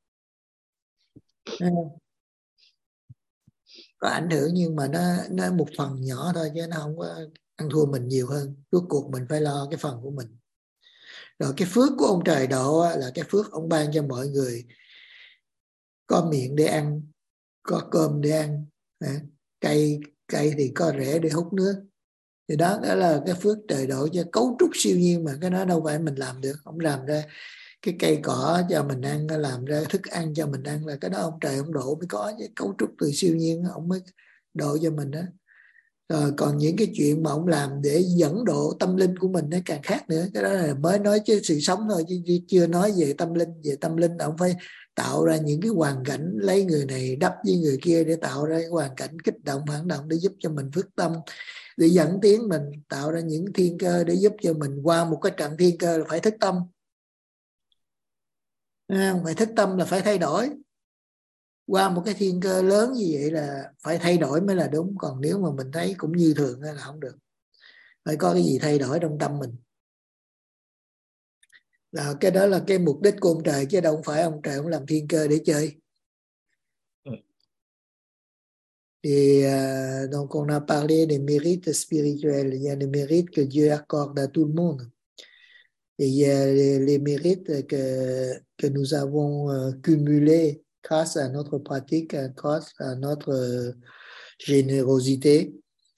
Có ảnh hưởng nhưng mà nó nó một phần nhỏ thôi, chứ nó không có ăn thua mình nhiều hơn. Rốt cuộc mình phải lo cái phần của mình. Rồi cái phước của ông trời độ là cái phước ông ban cho mọi người có miệng để ăn, có cơm để ăn, cây cây thì có rễ để hút nước. Thì đó, đó là cái phước trời độ cho cấu trúc siêu nhiên, mà cái đó đâu phải mình làm được. Ông làm ra cái cây cỏ cho mình ăn, làm ra thức ăn cho mình ăn, là cái đó ông trời ông độ mới có, chứ cấu trúc từ siêu nhiên ông mới độ cho mình đó. Rồi còn những cái chuyện mà ông làm để dẫn độ tâm linh của mình nó càng khác nữa. Cái đó là mới nói chứ sự sống thôi, chứ chưa nói về tâm linh. Về tâm linh ông phải tạo ra những cái hoàn cảnh, lấy người này đắp với người kia để tạo ra cái hoàn cảnh kích động phản động, để giúp cho mình phước tâm, để dẫn tiến mình, tạo ra những thiên cơ để giúp cho mình qua một cái trận thiên cơ. Là phải thức tâm, à, phải thức tâm là phải thay đổi. Qua một cái thiên cơ lớn như vậy là phải thay đổi mới là đúng. Còn nếu mà mình thấy cũng như thường là không được, phải có cái gì thay đổi trong tâm mình. Là cái đó là cái mục đích của ông trời, chứ đâu phải ông trời ông làm thiên cơ để chơi. Et euh, donc on a parlé des mérites spirituels. Il y a les mérites que Dieu accorde à tout le monde. Et il y a les, les mérites que, que nous avons euh, cumulés grâce à notre pratique, grâce à notre euh, générosité.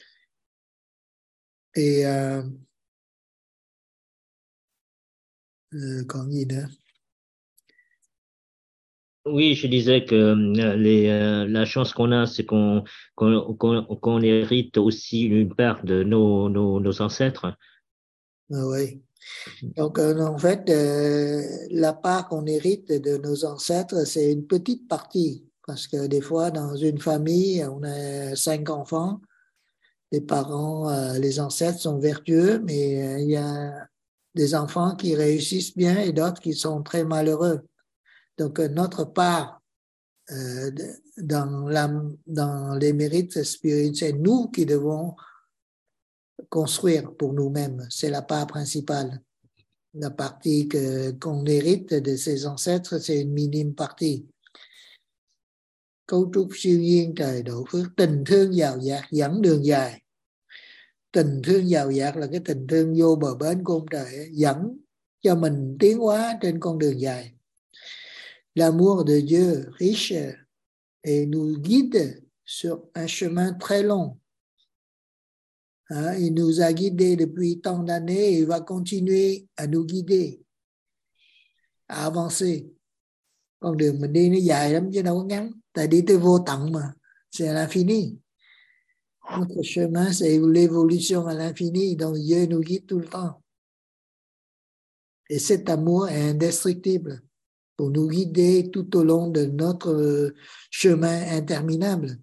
Et euh, euh, còn gì nữa? Oui, je disais que euh, les, euh, la chance qu'on a, c'est qu'on qu'on, qu'on, qu'on hérite aussi une part de nos, nos, nos ancêtres. Ah oui. Donc, euh, en fait, euh, la part qu'on hérite de nos ancêtres, c'est une petite partie. Parce que des fois, dans une famille, on a cinq enfants. Les parents, euh, les ancêtres sont vertueux, mais euh, il y a des enfants qui réussissent bien et d'autres qui sont très malheureux. Donc, euh, notre part euh, dans, la, dans les mérites spirituels, c'est nous qui devons construire pour nous-mêmes. C'est la part principale. La partie que, qu'on hérite de ses ancêtres, c'est une minime partie. Cấu trúc siêu nhiên trời độ phước, tình thương giàu dạt dẫn đường dài. Tình thương giàu dạt là cái tình thương vô bờ bến của ông trời ấy, dẫn cho mình tiến hóa trên con đường dài. L'amour de Dieu riche et nous guide sur un chemin très long. Hein, il nous a guidés depuis tant d'années et il va continuer à nous guider, à avancer. Con đường mình đi nó dài lắm chứ đâu có ngắn. Tại đi tới vô tận mà. C'est à l'infini. Notre chemin, c'est l'évolution à l'infini. Donc Dieu nous guide tout le temps. Et cet amour est indestructible pour nous guider tout au long de notre chemin interminable.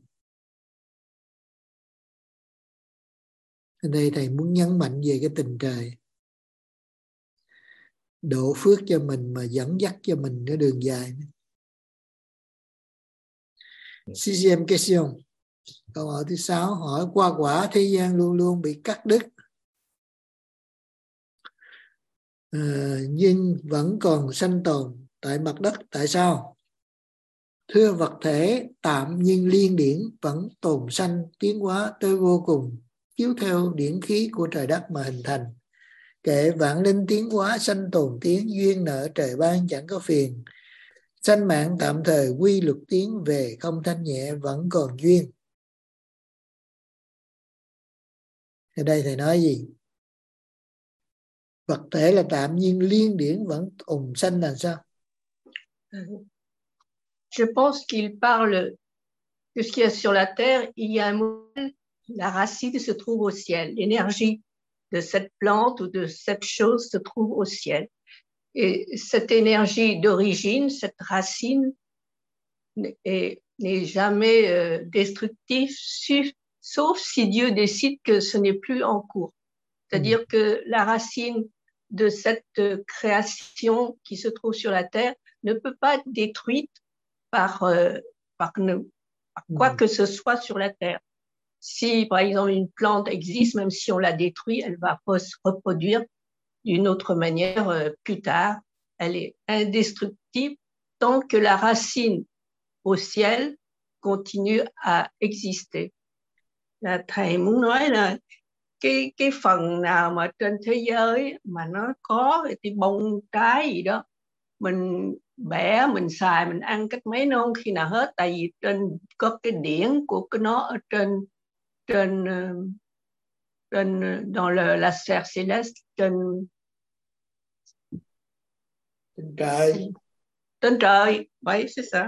Ở đây thầy muốn nhấn mạnh về cái tình trời. Độ phước cho mình mà dẫn dắt cho mình cái đường dài. Sixième question. Câu hỏi thứ sáu hỏi qua quả thế gian luôn luôn bị cắt đứt, à, nhưng vẫn còn sanh tồn tại mặt đất. Tại sao? Thưa vật thể tạm nhưng liên điển vẫn tồn sanh tiến hóa tới vô cùng, chiếu theo điển khí của trời đất mà hình thành. Kệ vạn linh tiến hóa sanh tồn tiến, duyên nợ trời ban chẳng có phiền. Sanh mạng tạm thời quy luật tiến về, không thanh nhẹ vẫn còn duyên. Ở đây thầy nói gì? Vật thể là tạm nhưng liên điển vẫn tồn sanh là sao? Je pense qu'il parle de ce qu'il y a sur la terre. Il y a un moment, la racine se trouve au ciel. L'énergie de cette plante ou de cette chose se trouve au ciel. Et cette énergie d'origine, cette racine, n'est jamais euh, destructive, sauf si Dieu décide que ce n'est plus en cours. C'est-à-dire mmh. que la racine de cette création qui se trouve sur la terre ne peut pas être détruite par, euh, par, nous, par quoi mmh. que ce soit sur la terre. Si, par exemple, une plante existe, même si on la détruit, elle va se reproduire d'une autre manière euh, plus tard. Elle est indestructible tant que la racine au ciel continue à exister. Là, thầy muốn nói là cái cái phần nào mà trên thế giới mà nó có cái bông trái gì đó, mình bẻ, mình xài, mình ăn cách mấy nó không khi nào hết, tại vì trên có cái điển của cái nó ở trên trên trên dans le, la sphère céleste, trên trên trời, trên trời, vậy c'est ça.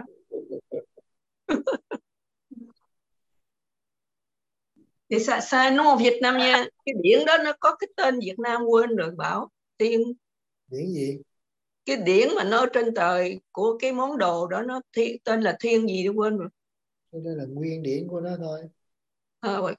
Thì sao, sao nó Việt Nam nha, cái điển đó nó có cái tên Việt Nam quên rồi Bảo. Tiên điển gì? Cái điển mà nó trên trời của cái món đồ đó nó thi, tên là thiên gì đó quên rồi. Đó là nguyên điển của nó thôi. À, vậy.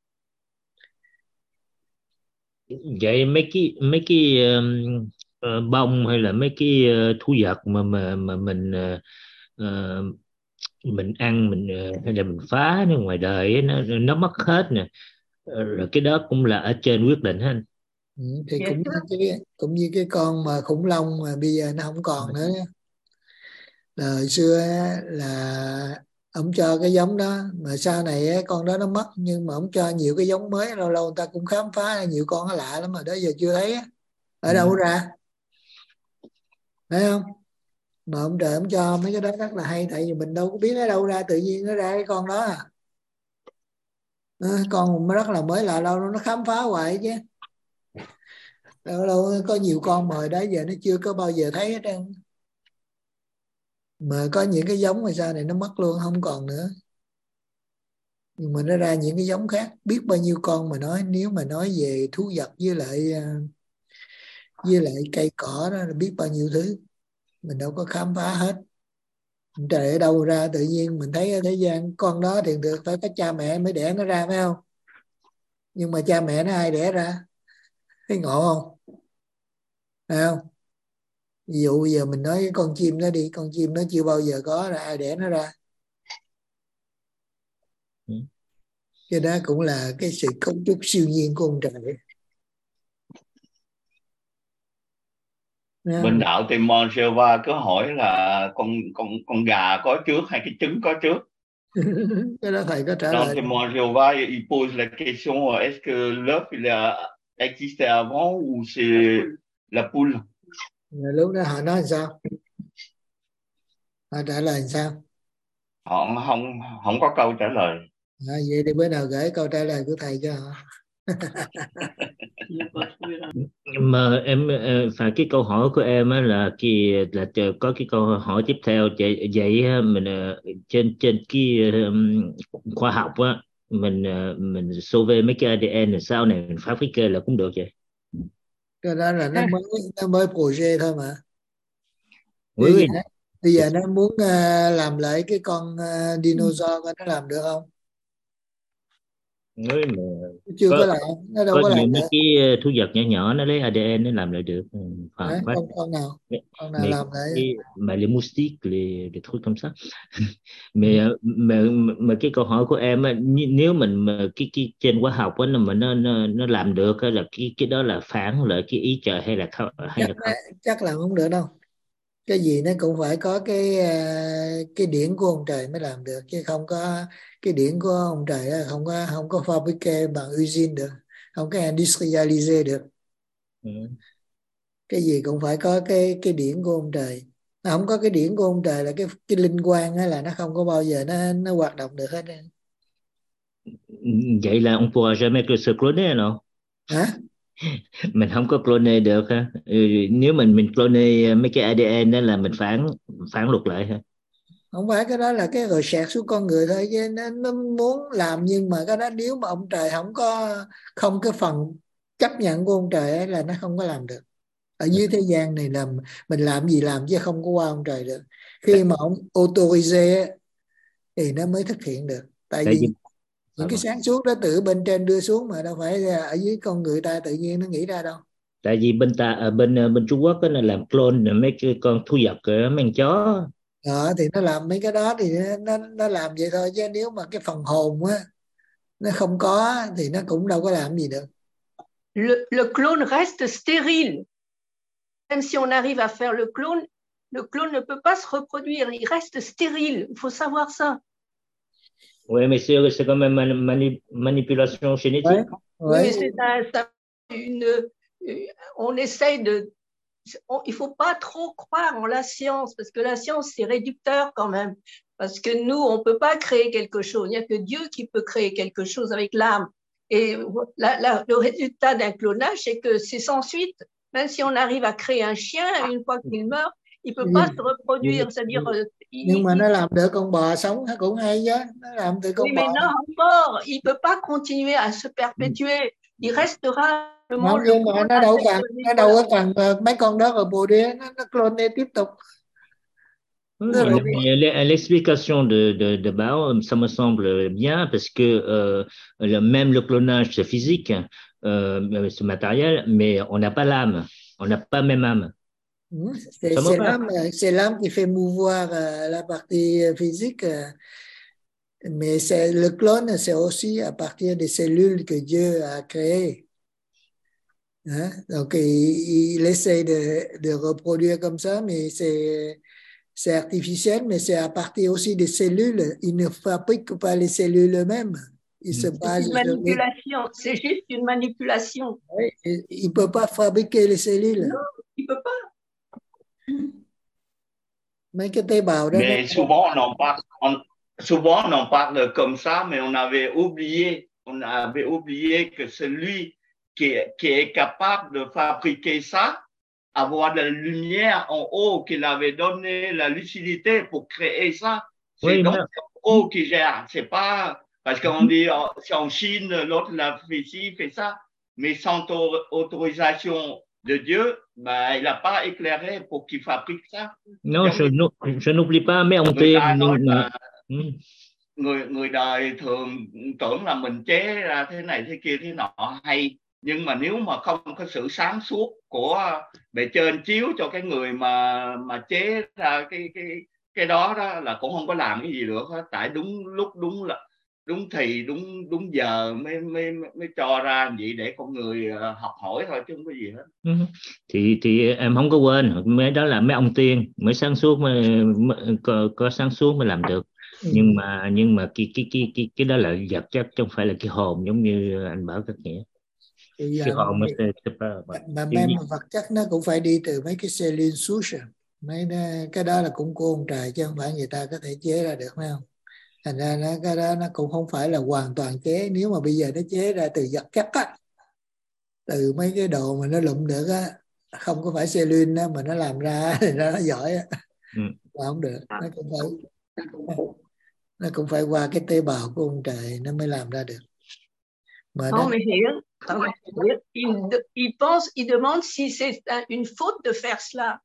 Vậy mấy cái mấy cái um, uh, bông hay là mấy cái uh, thú vật mà mà mà mình uh, uh, mình ăn mình uh, hay là mình phá nó ngoài đời ấy, nó nó mất hết nè, rồi cái đó cũng là ở trên quyết định ha. Ừ, thì cũng như cái cũng như cái con mà khủng long mà bây giờ nó không còn nữa. Đời xưa là ông cho cái giống đó mà sau này con đó nó mất, nhưng mà ông cho nhiều cái giống mới, lâu lâu người ta cũng khám phá ra nhiều con nó lạ lắm mà đó giờ chưa thấy ở đâu ừ. ra, thấy không? Mà ông trời ông cho mấy cái đó rất là hay, tại vì mình đâu có biết ở đâu ra, tự nhiên nó ra cái con đó à. À, con rất là mới lạ, lâu nó khám phá hoài chứ. Lâu lâu có nhiều con mà đó giờ nó chưa có bao giờ thấy hết trơn. Mà có những cái giống mà sau này nó mất luôn, không còn nữa. Nhưng mà nó ra những cái giống khác, biết bao nhiêu con mà nói, nếu mà nói về thú vật với lại với lại cây cỏ đó là biết bao nhiêu thứ. Mình đâu có khám phá hết. Trời, ở đâu ra tự nhiên mình thấy ở thế gian con đó thì được phải có cha mẹ mới đẻ nó ra, phải không? Nhưng mà cha mẹ nó ai đẻ ra? Thấy ngộ không? Phải không? Ví dụ bây giờ mình nói cái con chim đó đi, con chim nó chưa bao giờ có, là ai đẻ nó ra? Ừ. Cái đó cũng là cái sự cấu trúc siêu nhiên của ông trời. Bên đạo thì Monjeva cứ hỏi là con con con gà có trước hay cái trứng có trước? Cái đó thầy có trả Donc, lời. Donc Monjeva il pose la question, est-ce que l'œuf il a existé avant ou c'est la poule? Lúc đó họ nói sao? Họ trả lời sao? Họ không không có câu trả lời. À, vậy thì bữa nào gửi câu trả lời của thầy cho họ. Mà em phải cái câu hỏi của em á là cái là có cái câu hỏi tiếp theo, vậy vậy mình trên trên cái um, khoa học á, mình mình sauve mấy cái a đê en rồi sau này mình phát cái là cũng được vậy. Cái đó là nó mới nó mới projet thôi mà. Bây giờ, bây giờ nó muốn uh, làm lại cái con uh, dinosaur, nó làm được không? Nói mà chưa có, có làm, nó đâu có có làm những được. cái thú vật nhỏ nhỏ nó lấy a đê en nó làm lại được. Enfin, Đấy, bref. con con nào Mais, con nào mais, làm đấy? et, bah, les moustiques, les, les trucs comme ça. mais, Ừ. mà, mà cái câu hỏi của em á, nếu mình mà cái cái trên khoa học á, mà nó nó nó làm được á, là cái cái đó là phản lại cái ý trời hay là không, hay chắc là không? chắc làm không được đâu. Cái gì nó cũng phải có cái cái điển của ông trời mới làm được, chứ không có cái điển của ông trời đó, không có không có fabrique bằng usine được, không có industrialize được. Ừ. Cái gì cũng phải có cái cái điển của ông trời. Nó không có cái điển của ông trời là cái cái linh quang á, là nó không có bao giờ nó nó hoạt động được hết. Vậy là on pourra jamais que se cloner non? Hả? Mình không có clone được ha. Ừ, nếu mình mình clone mấy cái a đê en đó là mình phản phản luật lại ha. Không phải, cái đó là cái rồi sẹt xuống con người thôi, chứ nó, nó muốn làm, nhưng mà cái đó nếu mà ông trời không có không cái phần chấp nhận của ông trời ấy, là nó không có làm được. Ở dưới thế gian này làm mình làm gì làm, chứ không có qua ông trời được. Khi mà ông autorize thì nó mới thực hiện được. Tại Tại vì vì những cái sáng suốt đó từ bên trên đưa xuống, mà đâu phải ở dưới con người ta tự nhiên nó nghĩ ra đâu. tại vì bên ta ở bên bên Trung Quốc đó, là làm clone mấy cái con thu nhập cái mấy con chó. Đó, thì nó làm mấy cái đó thì nó nó làm vậy thôi, chứ nếu mà cái phần hồn á nó không có thì nó cũng đâu có làm gì được. Le, le clone reste stérile. Même si on arrive à faire le clone, le clone ne peut pas se reproduire, il reste stérile. Il faut savoir ça. Oui, mais c'est c'est quand même une mani- manipulation génétique. Ouais, Oui, mais ouais. c'est un, ça, une, on essaye de. On, il ne faut pas trop croire en la science, parce que la science, c'est réducteur quand même. Parce que nous, on ne peut pas créer quelque chose. Il n'y a que Dieu qui peut créer quelque chose avec l'âme. Et la, la, le résultat d'un clonage, c'est que c'est sans suite. Même si on arrive à créer un chien, une fois qu'il meurt, il ne peut pas se reproduire. C'est-à-dire, nhưng il, mà il, nó làm được con bò sống cũng hay chứ. Nó làm từ con oui, mais bò. non, encore, il ne peut pas continuer à se perpétuer. Il restera le Không, le nhưng mà clone nó đâu avec cần le nó đâu Nicolas. có cần uh, mấy con đó rồi bù đi, nó, nó clone tiếp tục. Nó rồi Mais l'explication de, de, de Bao, ça me semble bien parce que euh, le, même le clonage c'est physique, euh, c'est matériel, mais on n'a pas l'âme, on n'a pas même âme. c'est c'est l'âme, c'est l'âme qui fait mouvoir uh, la partie physique, uh, mais c'est le clone, c'est aussi à partir des cellules que Dieu a créées. Hein? Donc il, il essaie de, de reproduire comme ça, mais c'est c'est artificiel, mais c'est à partir aussi des cellules. Il ne fabrique pas les cellules eux-mêmes. Il se base C'est une manipulation, les... c'est juste une manipulation. Oui, il ne peut pas fabriquer les cellules. Non, il ne peut pas. Mấy cái tế bào đó. Mais souvent on en parle, on, souvent on en parle comme ça, mais on avait oublié, on avait oublié que celui qui est, qui est capable de fabriquer ça, avoir de la lumière en haut, qu'il avait donné la lucidité pour créer ça, c'est Oui, donc mais... en haut qui gère. C'est pas parce qu'on dit oh, c'est en Chine, l'autre l'a fait ci, fait ça, mais sans autorisation de Dieu, ben, il n'a pas éclairé pour qu'il fabrique ça. Non, je, je n'oublie pas mấy ông tiên, nhưng mà người người đời thường tưởng là mình chế ra thế này thế kia thế nọ hay, nhưng mà nếu mà không có sự sáng suốt của bề trên chiếu cho cái người mà mà chế ra cái cái cái đó đó là cũng không có làm cái gì được hết. Tại đúng lúc đúng là đúng thì đúng đúng giờ mới mới mới cho ra vậy để con người học hỏi thôi, chứ không có gì hết. thì thì em không có quên mấy đó là mấy ông tiên mới sáng suốt, mới, mới có, có sáng suốt mới làm được. Ừ. nhưng mà nhưng mà cái cái cái cái cái đó là vật chất, chứ không phải là cái hồn giống như anh bảo các nghĩa. Cái hồn mới sẽ mà men vật chất nó cũng phải đi từ mấy cái cellule sushi, mấy cái đó là cũng của ông trời, chứ không phải người ta có thể chế ra được, phải không? Thành ra nó, cái đó nó cũng không phải là hoàn toàn chế. Nếu mà bây giờ nó chế ra từ vật chất á, từ mấy cái đồ mà nó lụm được á, không có phải cellule đó mà nó làm ra thì nó giỏi á. Ừ. Mà không được, nó cũng phải nó cũng phải qua cái tế bào của ông trời nó mới làm ra được. Mà non, nó... mais il, il pense, il demande si c'est une faute de faire cela.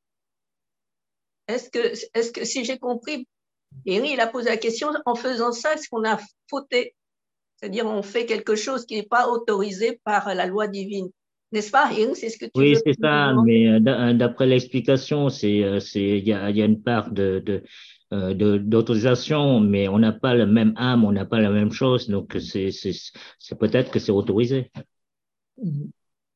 Est-ce que, est-ce que si j'ai compris, Henri, il a posé la question, en faisant ça, est-ce qu'on a fauté? C'est-à-dire on fait quelque chose qui n'est pas autorisé par la loi divine. N'est-ce pas, Hiển? C'est ce que tu Oui, veux c'est me ça, demander? mais euh, d'a- d'après l'explication, c'est, euh, c'est, il y a, il y a une part de, de, euh, de- d'autorisation, mais on n'a pas la même âme, on n'a pas la même chose, donc c'est, c'est, c'est peut-être que c'est autorisé. Ừ.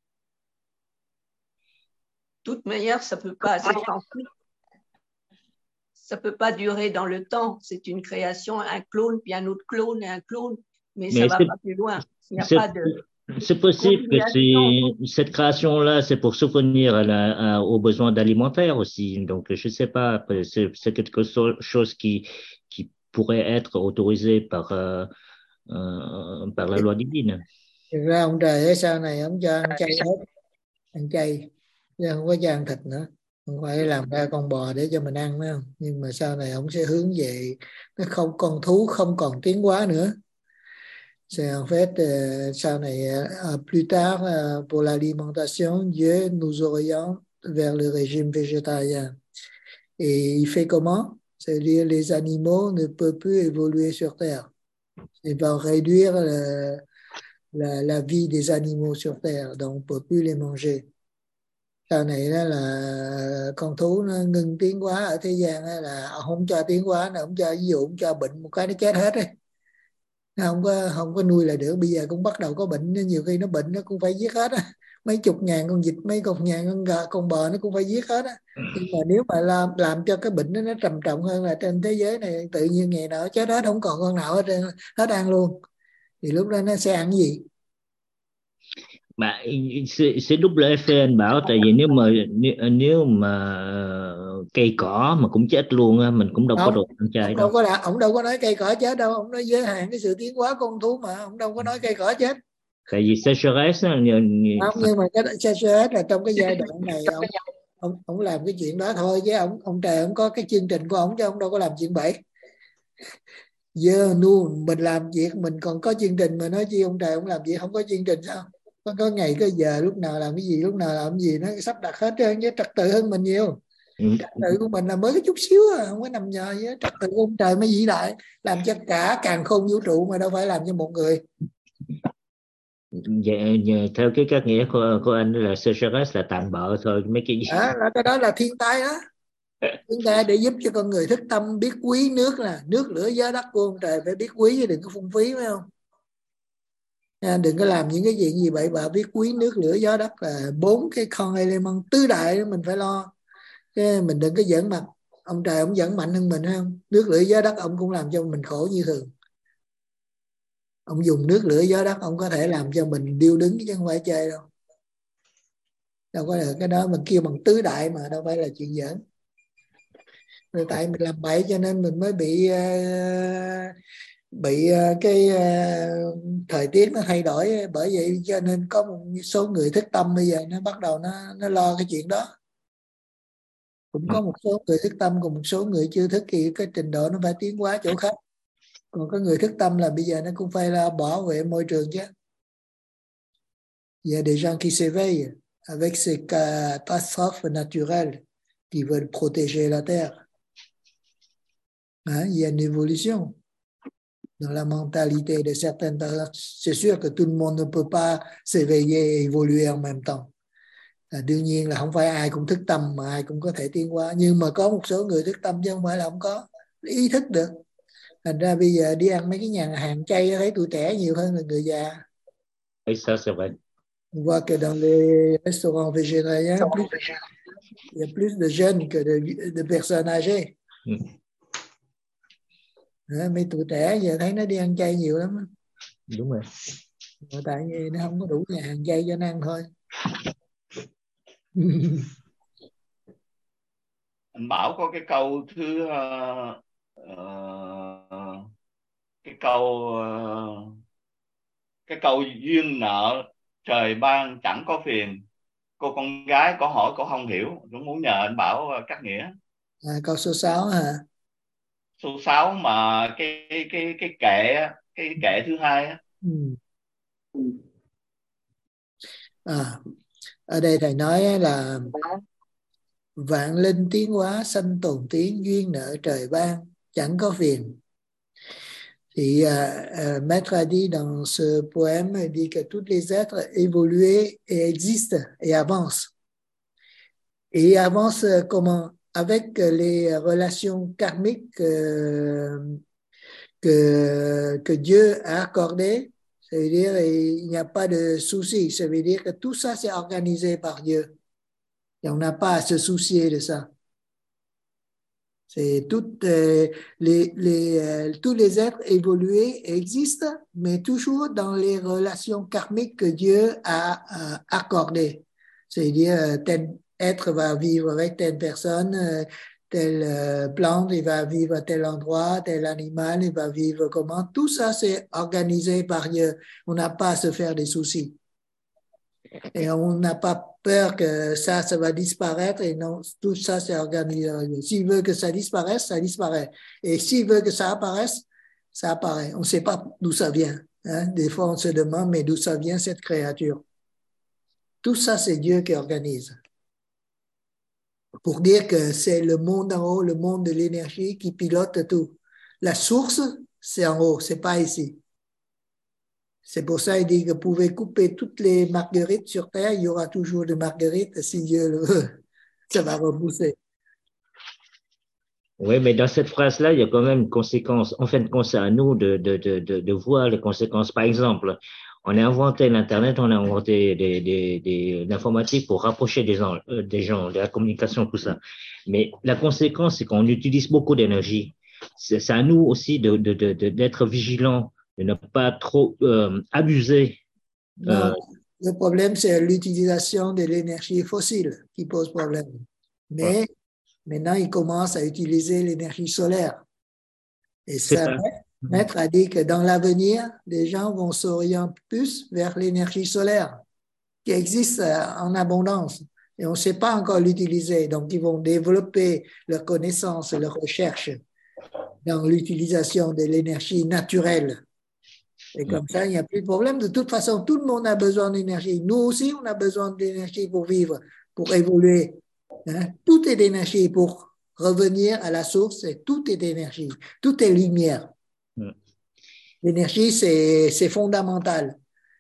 De toute manière, ça peut pas, c'est sensible. Ça peut pas durer dans le temps. C'est une création, un clone, puis un autre clone et un clone, mais ça Mais va c'est, pas plus loin. Il n'y a c'est, pas de c'est possible que continuation. c'est, cette création-là, c'est pour souvenir à la, à- aux besoins alimentaires aussi. Donc, je sais pas, après, c'est, c'est quelque so- chose qui, qui pourrait être autorisé par, euh, euh, par la loi divine. Thực ra ông trời ở sau này ông cho ăn chay hết, ăn chay chứ không có cho ăn thịt nữa, không phải làm ra con bò để cho mình ăn, phải không? Nhưng mà sau này ông sẽ hướng về nó không, con thú không còn tiến hóa nữa. C'est en fait euh, sau này euh, plus tard euh, pour l'alimentation, Dieu nous oriente vers le régime végétarien. Et il fait comment? C'est-à-dire les animaux ne peuvent plus évoluer sur Terre. Il va réduire le, la, la vie des animaux sur Terre, donc on ne peut plus les manger. Sau này đó là con thú nó ngừng tiến hóa ở thế gian đó, là không cho tiến hóa, nó không cho, ví dụ không cho bệnh một cái nó chết hết ấy. Nó không có không có nuôi lại được, bây giờ cũng bắt đầu có bệnh, nhiều khi nó bệnh nó cũng phải giết hết á. Mấy chục ngàn con vịt, mấy chục ngàn con gà, con bò nó cũng phải giết hết á. Nhưng mà nếu mà làm làm cho cái bệnh đó nó trầm trọng hơn là trên thế giới này tự nhiên ngày nào chết hết, không còn con nào hết, hết ăn luôn, thì lúc đó nó sẽ ăn gì? Mà c'est, c'est double effet anh bảo, tại vì nếu mà nếu, nếu mà cây cỏ mà cũng chết luôn á, mình cũng đâu có Không, đồ ăn chay ông đâu đâu. có là ông đâu có nói cây cỏ chết đâu, ông nói giới hạn cái sự tiến hóa con thú mà, ông đâu có nói cây cỏ chết. Tại vì sécheresse á, như, như, Không, nhưng mà cái sécheresse là trong cái giai đoạn này ông ông ông làm cái chuyện đó thôi, chứ ông ông trời ông có cái chương trình của ông, chứ ông đâu có làm chuyện bậy. Giờ nu mình làm việc mình còn có chương trình mà nói chi ông trời ông làm việc không có chương trình sao? Có, có ngày có giờ, lúc nào làm cái gì, lúc nào làm cái gì, nó sắp đặt hết trơn, chứ trật tự hơn mình nhiều. Trật tự của mình là mới cái chút xíu à, không có nằm nhờ với trật tự của ông trời mới vĩ đại, làm cho cả càn khôn vũ trụ mà đâu phải làm cho một người. Dạ, theo cái các nghĩa của, của anh là sécheresse là tàn bợ thôi, mấy cái gì. Đó, là cái đó là thiên tai đó. Thiên tai để giúp cho con người thức tâm, biết quý nước, là nước lửa gió đất của ông trời, phải biết quý chứ đừng có phung phí, phải không? À, đừng có làm những cái chuyện gì bậy bạ, biết quý nước lửa gió đất là bốn cái con element tứ đại đó mình phải lo, chứ mình đừng có giỡn mặt. Ông trời ông vẫn mạnh hơn mình, hay không? Nước lửa gió đất ông cũng làm cho mình khổ như thường. Ông dùng nước lửa gió đất ông có thể làm cho mình điêu đứng chứ không phải chơi đâu. Đâu có là cái đó mình kêu bằng tứ đại mà, đâu phải là chuyện giỡn. Rồi tại mình làm bậy cho nên mình mới bị uh, bị uh, cái uh, thời tiết nó thay đổi, bởi vậy cho nên có một số người thức tâm bây giờ nó bắt đầu nó nó lo cái chuyện đó. Cũng có một số người thức tâm, còn một số người chưa thức thì cái trình độ nó phải tiến hóa chỗ khác. Còn có người thức tâm là bây giờ nó cũng phải là bảo vệ môi trường chứ. Il y a des gens qui s'éveillent avec ces catastrophes naturelles qui veulent protéger la terre. Hein? Il y a une évolution dans la mentalité de certaines personnes. C'est sûr que tout le monde ne peut pas s'éveiller et évoluer en même temps. À, đương nhiên là không phải ai cũng thức tâm mà ai cũng có thể tiến hóa, nhưng mà có một số người thức tâm chứ không phải là không có ý thức được. Thành ra bây giờ đi ăn mấy cái nhà hàng chay thấy tụi trẻ nhiều hơn là người già. Et ça, c'est vrai. On voit que dans les restaurants végétariens, plus, il y a plus de jeunes que de, de personnes âgées. Ừ. À, mấy tụi trẻ giờ thấy nó đi ăn chay nhiều lắm. Đúng rồi. Mà tại vì nó không có đủ nhà hàng chay cho nó ăn thôi. Anh Bảo có cái câu thứ uh, uh, cái câu uh, cái câu duyên nợ trời ban chẳng có phiền. Cô con gái có hỏi cô không hiểu, cũng muốn nhờ anh Bảo cắt nghĩa. À, câu số sáu hả? Số sáu mà cái cái cái cái kệ cái kệ thứ hai á. Ừ. À, ở đây thầy nói là vạn linh tiến hóa sanh tồn tiến, duyên nợ trời ban chẳng có phiền. Et euh, euh, Maître a dit dans ce poème, il dit que tous les êtres évoluent et existent et avancent. Et ils avancent comment? Avec les relations karmiques euh, que, que Dieu a accordées. Ça veut dire qu'il n'y a pas de souci. Ça veut dire que tout ça, c'est organisé par Dieu. Et on n'a pas à se soucier de ça. C'est toutes euh, les, les, euh, tous les êtres évolués existent, mais toujours dans les relations karmiques que Dieu a euh, accordées. C'est-à-dire, euh, tel être va vivre avec telle personne, euh, telle euh, plante, il va vivre à tel endroit, tel animal, il va vivre comment. Tout ça, c'est organisé par Dieu. On n'a pas à se faire des soucis. Et on n'a pas peur que ça, ça va disparaître. Et non, tout ça, c'est organisé. S'il veut que ça disparaisse, ça disparaît. Et s'il veut que ça apparaisse, ça apparaît. On ne sait pas d'où ça vient. Hein? Des fois, on se demande, mais d'où ça vient cette créature? Tout ça, c'est Dieu qui organise. Pour dire que c'est le monde en haut, le monde de l'énergie qui pilote tout. La source, c'est en haut, c'est pas ici. C'est pour ça qu'il dit que vous pouvez couper toutes les marguerites sur Terre, il y aura toujours des marguerites si Dieu le veut. Ça va repousser. Oui, mais dans cette phrase-là, il y a quand même une conséquence. En fin de compte, c'est à nous de, de, de, de, de voir les conséquences. Par exemple, on a inventé l'Internet, on a inventé des, des, des, l'informatique pour rapprocher des gens, euh, des gens, de la communication, tout ça. Mais la conséquence, c'est qu'on utilise beaucoup d'énergie. C'est, c'est à nous aussi de, de, de, de, d'être vigilants, de ne pas trop euh, abuser. Non, Euh, le problème, c'est l'utilisation de l'énergie fossile qui pose problème. Mais ouais. Maintenant, ils commencent à utiliser l'énergie solaire. Et ça, ça, Maître a dit que dans l'avenir, les gens vont s'orienter plus vers l'énergie solaire qui existe en abondance. Et on ne sait pas encore l'utiliser. Donc, ils vont développer leurs connaissances, leurs recherches dans l'utilisation de l'énergie naturelle. Et comme ça, il n'y a plus de problème. De toute façon, tout le monde a besoin d'énergie. Nous aussi, on a besoin d'énergie pour vivre, pour évoluer. Hein? Tout est d'énergie pour revenir à la source. Et tout est d'énergie. Tout est lumière. Mm. L'énergie, c'est, c'est fondamental.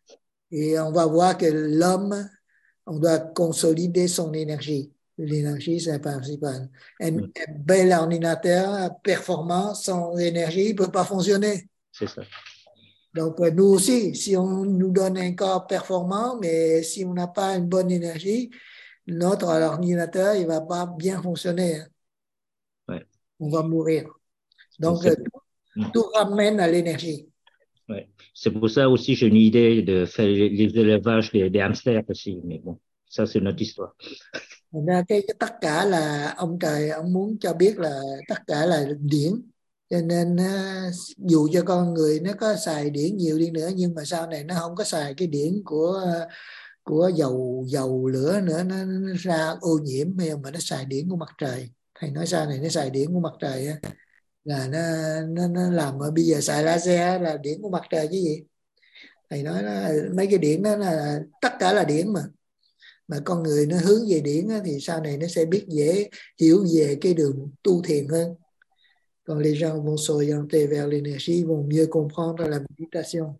Et on va voir que l'homme, on doit consolider son énergie. L'énergie, c'est le principal. Un, mm. un bel ordinateur performant, sans énergie, il ne peut pas fonctionner. C'est ça. Donc, nous aussi, si on nous donne un corps performant, mais si on n'a pas une bonne énergie, notre ordinateur, il ne va pas bien fonctionner. Ouais. On va mourir. Donc, tout, tout ramène à l'énergie. Ouais. C'est pour ça aussi j'ai une idée de faire les élevages des, des hamsters aussi, mais bon, ça c'est notre histoire. Cái, cái tất cả là ông trời ông muốn cho biết là tất cả là điển. Cho nên dù cho con người nó có xài điển nhiều đi nữa, nhưng mà sau này nó không có xài cái điển của của dầu dầu lửa nữa, nó, nó ra ô nhiễm, mà nó xài điển của mặt trời. Thầy nói sau này nó xài điển của mặt trời á, là nó nó nó làm mà bây giờ xài laser là điển của mặt trời chứ gì. Thầy nói là mấy cái điển đó là tất cả là điển mà mà con người nó hướng về điển á, thì sau này nó sẽ biết dễ hiểu về cái đường tu thiền hơn. Quand les gens vont s'orienter vers l'énergie, ils vont mieux comprendre la méditation.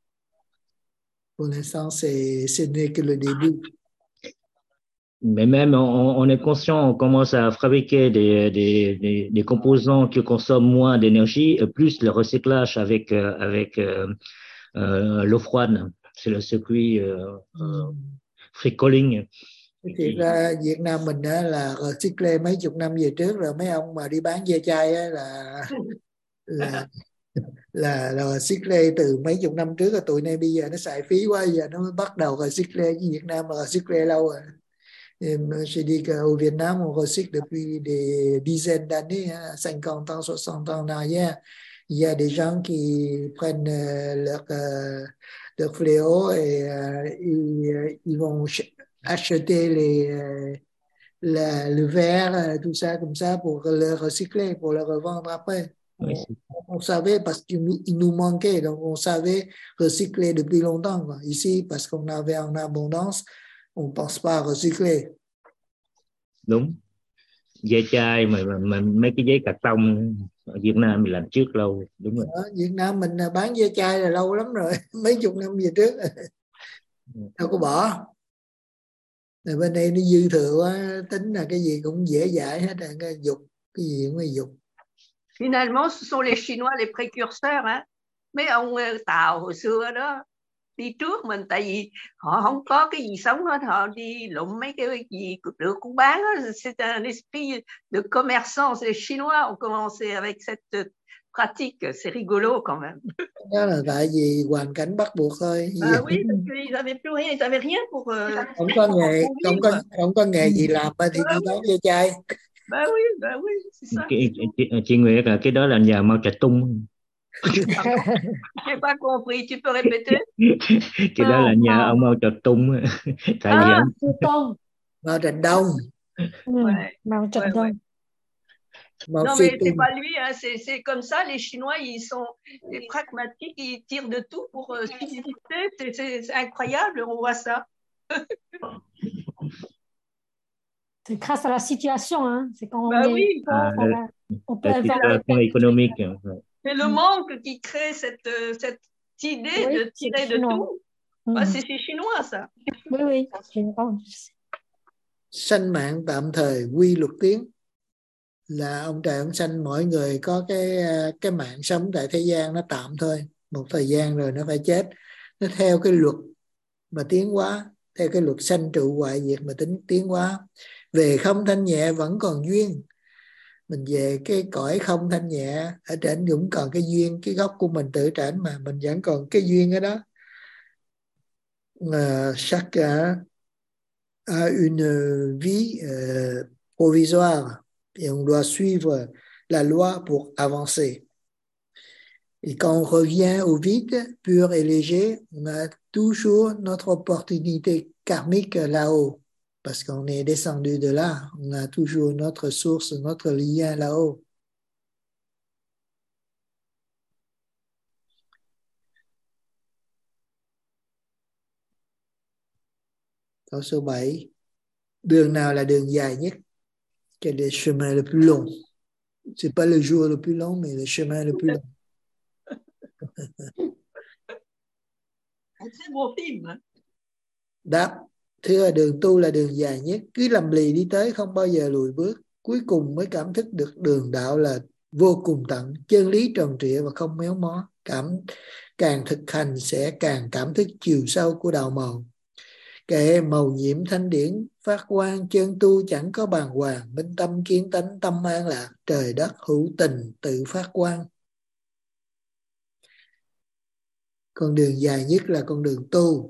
Pour l'instant, c'est, ce n'est que le début. Mais même on, on est conscient, on commence à fabriquer des, des, des, des composants qui consomment moins d'énergie, plus le recyclage avec, euh, avec euh, euh, l'eau froide. C'est le circuit euh, euh, free cooling. Thì ra Việt Nam mình đó là recycle mấy chục năm về trước rồi, mấy ông mà đi bán ve chai á là là là là recycle từ mấy chục năm trước rồi, tụi này bây giờ nó xài phí quá, giờ nó mới bắt đầu recycle. Với Việt Nam mà recycle lâu rồi. J'ai dit qu'au Vietnam on recycle depuis des dizaines d'années, hein, cinquante ans, soixante ans en arrière. Il y a des gens qui prennent leur leur fléau et euh, ils, ils vont acheter les, euh, la, le verre, tout ça comme ça pour le recycler, pour le revendre après. Oui. On, on savait parce qu'il nous, il nous manquait, donc on savait recycler depuis longtemps. Quoi. Ici, parce qu'on avait en abondance, on ne pense pas à recycler. Non. Ve chai mà, mà, mà mấy cái giấy cạc tông ở Việt Nam mình làm trước lâu, đúng rồi. Ở Việt Nam mình bán ve chai là lâu lắm rồi, mấy chục năm về trước đâu có bỏ. Rồi bên đây nó dư thừa quá, tính là cái gì cũng dễ dãi hết, cái dục cái gì cũng phải dục. Finalement, ce sont les Chinois les précurseurs, hein? Mấy ông Tàu hồi xưa đó đi trước mình, tại vì họ không có cái gì sống hết, họ đi lụm mấy cái gì được cũng bán. C'est un esprit de commerçant. Les Chinois ont commencé avec cette pratique, c'est rigolo quand même. Đó là tại vì hoàn cảnh bắt buộc thôi. Ah oui, parce qu'ils n'avaient plus rien, ils n'avaient rien pour uh, không có nghề, không có không có nghề gì làm thì đi bán ve chai. Bah oui, bah oui, c'est ça. Chị, chị, chị Nguyệt là cái đó là nhà Mao Trạch Tung. J'ai pas compris, tu peux répéter? Cái đó là nhà ông Mao Trạch Tung. Tại vì À, ông Tung. Mao Trạch Đông. Ouais. Mao Trạch Ouais, Đông. ouais. Mao Non, Phi mais c'est Tung. pas lui, hein, c'est, c'est comme ça, les Chinois, ils sont des pragmatiques, ils tirent de tout pour euh, subsister, c'est, c'est, c'est incroyable, on voit ça. C'est grâce à la situation, hein. C'est quand Bah on est oui. à, pauvre, la, on peut la avoir situation économique. C'est le manque qui crée cette, cette idée Oui, de tirer de chinois. tout. Mm. Bah, c'est chez Chinois, ça. Oui, oui, chinois. Sanh mạng tạm thời quy luật tiến, là ông trời ông sanh mỗi người có cái cái mạng sống tại thế gian nó tạm thôi, một thời gian rồi nó phải chết. Nó theo cái luật mà tiến hóa, theo cái luật sanh trụ hoại diệt mà tính tiến hóa. Về không thanh nhẹ vẫn còn duyên. Mình về cái cõi không thanh nhẹ, ở trển cũng còn cái duyên, cái gốc của mình tự trển mà mình vẫn còn cái duyên ở đó. Uh, chacun a une vie uh, provisoire et on doit suivre la loi pour avancer. Et quand on revient au vide, pur et léger, on a toujours notre opportunité karmique là-haut. Parce qu'on est descendu de là, on a toujours notre source, notre lien là-haut. Câu số bảy. Đường nào là đường dài nhất? Quel est le chemin le plus long? C'est pas le jour le plus long, mais le chemin le plus long. Un très beau film. Đáp. Thưa, đường tu là đường dài nhất, cứ lầm lì đi tới không bao giờ lùi bước, cuối cùng mới cảm thức được đường đạo là vô cùng tận, chân lý tròn trịa và không méo mó. Cảm càng thực hành sẽ càng cảm thức chiều sâu của đạo màu. Kệ màu nhiệm thanh điển phát quang, chân tu chẳng có bàng hoàng, minh tâm kiến tánh tâm an lạc, trời đất hữu tình tự phát quang. Con đường dài nhất là con đường tu,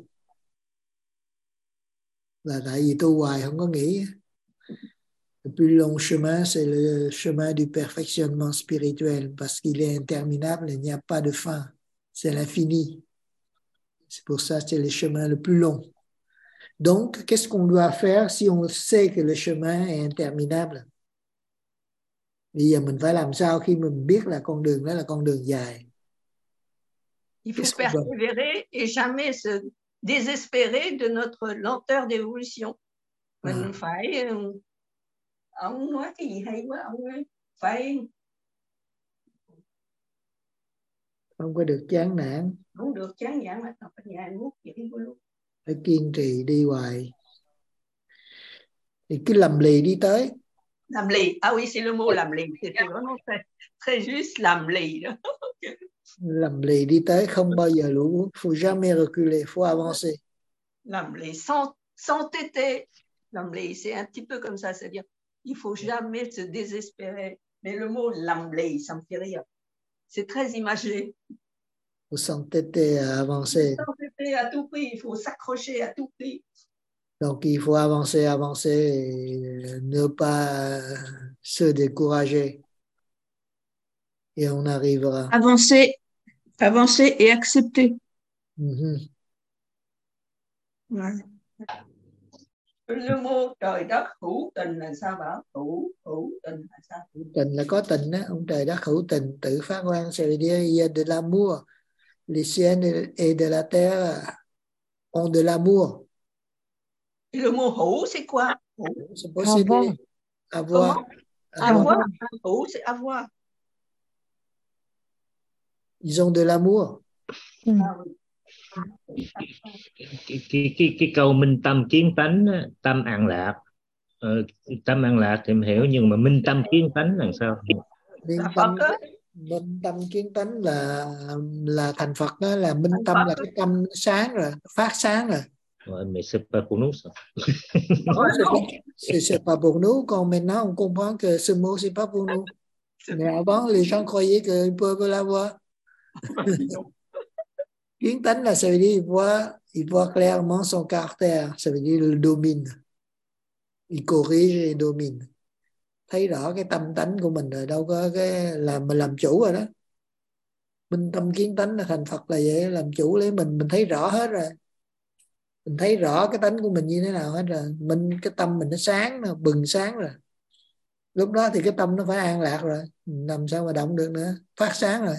là tại vì tu hoài không có nghỉ. Le plus long chemin, c'est le chemin du perfectionnement spirituel, parce qu'il est interminable, il n'y a pas de fin, c'est l'infini. C'est pour ça que c'est le chemin le plus long. Donc, qu'est-ce qu'on doit faire si on sait que le chemin est interminable? Bây giờ mình phải làm sao khi mình biết là con đường đó là con đường dài? Il faut persévérer et jamais se désespérer de notre lenteur d'évolution. Mình à. phải, ông nói cái gì hay quá, ông ấy phải không có được chán nản, không được chán nản mà tập nhà nuốt vậy luôn. Phải kiên trì đi hoài. Thì cứ lầm lì đi tới. Làm lì, ah oui, c'est le mot làm lì, c'est vraiment très, très juste, làm lì đó. Lầm lì đi tới không bao giờ lùi bước, faut jamais reculer, faut avancer. Làm lì, sans, sans téter. Làm lì, c'est un petit peu comme ça, c'est-à-dire, il faut jamais se désespérer. Mais le mot làm lì, ça me fait rire. C'est très imagé. Faut s'entêter à avancer. S'entêter à tout prix, il faut s'accrocher à tout prix. Donc il faut avancer, avancer et ne pas se décourager. Et on arrivera. Avancer, avancer et accepter. Mm-hmm. Ouais. Le mot trời đất hữu tình là sao bảo? Hữu, hữu tình là sao? Hữu tình là có tình đó. Ông trời đất hữu tình tự phát quang. Ça veut dire il y a de l'amour. Les cieux et de la terre ont de l'amour. Et le mot hữu c'est quoi? Hữu. C'est posséder. avoir. Comment? Avoir. Avoir. Un beau, c'est avoir. Ils ont de l'amour. Ừ. cái, cái, cái, cái câu minh tâm kiến tánh á, tâm an lạc, ờ, tâm an lạc thì em hiểu, nhưng mà minh tâm kiến tánh là sao? Minh La tâm, Phật. minh tâm kiến tánh là là thành Phật, đó là minh Thành tâm, Phật. là cái tâm sáng rồi, phát sáng rồi. Ouais, mais c'est pas pour nous ça. Non, c'est pas, c'est, c'est pas pour nous. Quand maintenant on comprend que ce mot c'est pas pour nous. Mais avant les gens croyaient qu'ils peuvent l'avoir. Kiến tánh là ça veut dire il voit, il voit clairement son caractère, ça veut dire il domine, il corrige et domine. Thấy rõ cái tâm tánh của mình rồi, đâu có cái làm mình làm chủ rồi đó. Minh tâm kiến tánh là thành Phật là vậy, làm chủ lấy mình, mình thấy rõ hết rồi. Mình thấy rõ cái tánh của mình như thế nào hết rồi. Mình cái tâm mình nó sáng, nó bừng sáng rồi. Lúc đó thì cái tâm nó phải an lạc rồi. Làm sao mà động được nữa, phát sáng rồi.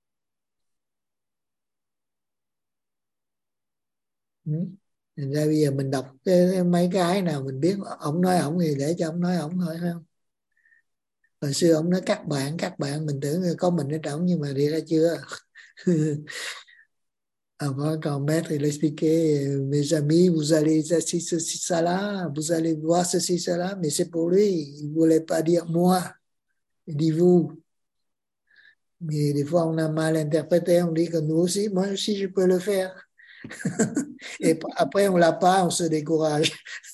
Ừ. Thành ra bây giờ mình đọc cái, mấy cái nào mình biết ổng nói ổng thì để cho ổng nói ổng thôi, phải không? Hồi xưa ổng nói các bạn, các bạn mình tưởng có mình ở trong, nhưng mà đi ra chưa. Avant, quand maître il expliquait, mes amis, vous allez ceci, ceci, cela, vous allez voir ceci, cela, mais c'est pour lui, il ne voulait pas dire moi, il dit vous. Mais des fois on a mal interprété, on dit que nous aussi, moi aussi je peux le faire. Et après on l'a pas, on se décourage.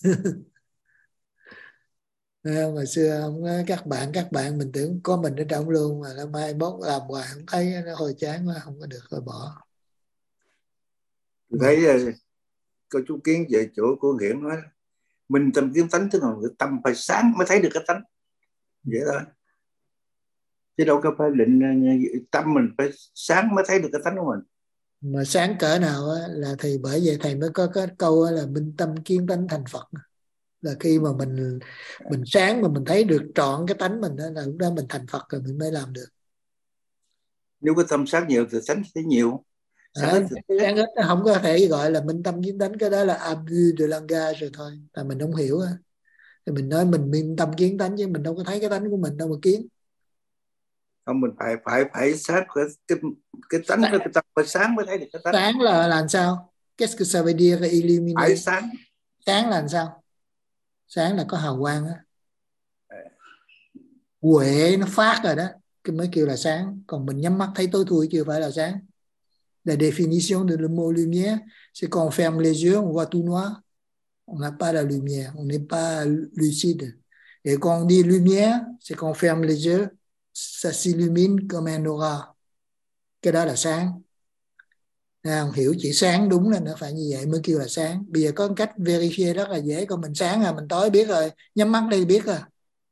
Hồi xưa ông nói các bạn, các bạn mình tưởng có mình ở trong luôn, mà là mai mốt làm hoài không thấy, nó hồi chán quá, không có được, thôi bỏ. Tôi thấy cô chú Kiến về chỗ của Hiển nói minh tâm kiến tánh, tức là tâm phải sáng mới thấy được cái tánh vậy thôi, chứ đâu có phải định tâm mình phải sáng mới thấy được cái tánh của mình. Mà sáng cỡ nào á, là thì bởi vậy thầy mới có cái câu là minh tâm kiến tánh thành Phật, là khi mà mình mình sáng mà mình thấy được trọn cái tánh mình đó, là lúc đó mình thành Phật rồi, mình mới làm được. Nếu cái tâm sáng nhiều thì tánh thấy nhiều. Sáng ít thì... sáng ít nó không có thể gọi là minh tâm kiến tánh, cái đó là abus de langage rồi thôi, là mình không hiểu á. Thì mình nói mình minh tâm kiến tánh, chứ mình đâu có thấy cái tánh của mình đâu mà kiến. Không, mình phải phải phải sáng cái cái, cái tánh cái, cái tâm phải sáng mới thấy được cái tánh. Sáng là làm sao? Qu'est-ce que ça veut dire illuminer? Phải sáng. Sáng là làm sao? Sáng là có hào quang á, huệ nó phát rồi đó, cái mới kêu là sáng. Còn mình nhắm mắt thấy tối thui chưa phải là sáng. La définition de le mot lumière, c'est qu'on ferme les yeux, on voit tout noir, on n'a pas la lumière, on n'est pas lucide. Et quand on dit lumière, c'est qu'on ferme les yeux, ça s'illumine comme un aura. Cái đó là sáng. À, hiểu chỉ sáng đúng là nó phải như vậy mới kêu là sáng. Bây giờ có cách verify rất là dễ, còn mình sáng à mình tối biết rồi, nhắm mắt đây biết rồi.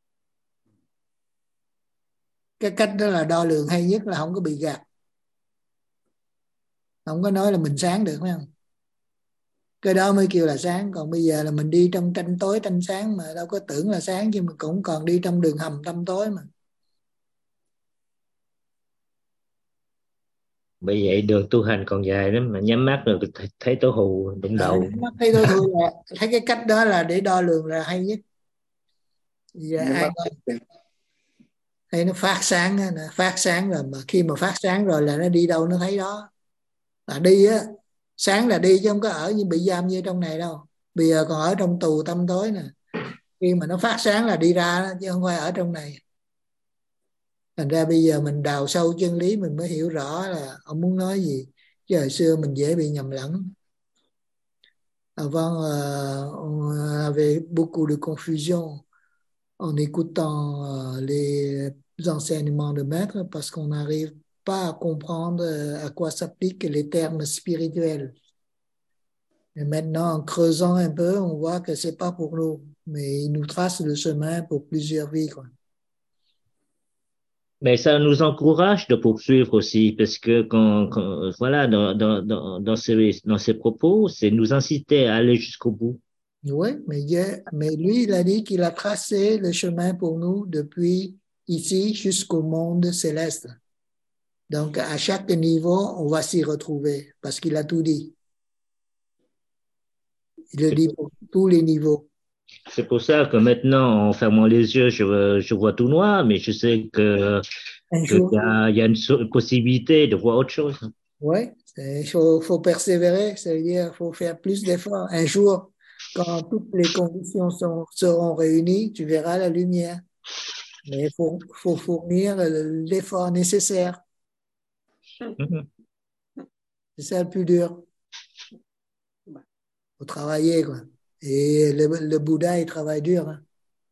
Cái cách đó là đo lường hay nhất, là không có bị gạt, không có nói là mình sáng được, phải không? Cái đó mới kêu là sáng. Còn bây giờ là mình đi trong tranh tối tranh sáng mà đâu có tưởng là sáng, chứ mà cũng còn đi trong đường hầm tăm tối mà. Bởi vậy đường tu hành còn dài lắm, mà nhắm mắt rồi thấy tối hù đụng đầu. À, nhắm mắt thấy tối hù là thấy cái cách đó là để đo lường là hay nhất. Giờ ai nói thấy nó phát sáng á, nó phát sáng rồi, mà khi mà phát sáng rồi là nó đi đâu nó thấy đó. Là đi á, sáng là đi chứ không có ở như bị giam như trong này đâu. Bây giờ còn ở trong tù tăm tối nè. Khi mà nó phát sáng là đi ra đó, chứ không phải ở trong này. Thành ra bây giờ mình đào sâu chân lý mình mới hiểu rõ là ông muốn nói gì. Chứ hồi xưa mình dễ bị nhầm lẫn. Avant, euh, on avait beaucoup de confusion en écoutant euh, les enseignements de maître, parce qu'on n'arrive pas à comprendre à quoi s'appliquent les termes spirituels. Et maintenant, en creusant un peu, on voit que c'est pas pour nous, mais il nous trace le chemin pour plusieurs vies, quoi. Mais ça nous encourage de poursuivre aussi, parce que quand, quand voilà, dans, dans, dans, dans, ces, dans ces propos, c'est nous inciter à aller jusqu'au bout. Oui, mais, mais lui, il a dit qu'il a tracé le chemin pour nous depuis ici jusqu'au monde céleste. Donc, à chaque niveau, on va s'y retrouver, parce qu'il a tout dit. Il le dit pour tous les niveaux. C'est pour ça que maintenant, en fermant les yeux, je, je vois tout noir, mais je sais que qu'il y a, il y a une so- possibilité de voir autre chose. Oui, il faut, faut persévérer, c'est-à-dire qu'il faut faire plus d'efforts. Un jour, quand toutes les conditions sont, seront réunies, tu verras la lumière. Mais il faut, faut fournir l'effort nécessaire. Mhm. C'est ça le plus dur. Il faut travailler, quoi. Et le, le Bouddha, il travaille dur. Hein.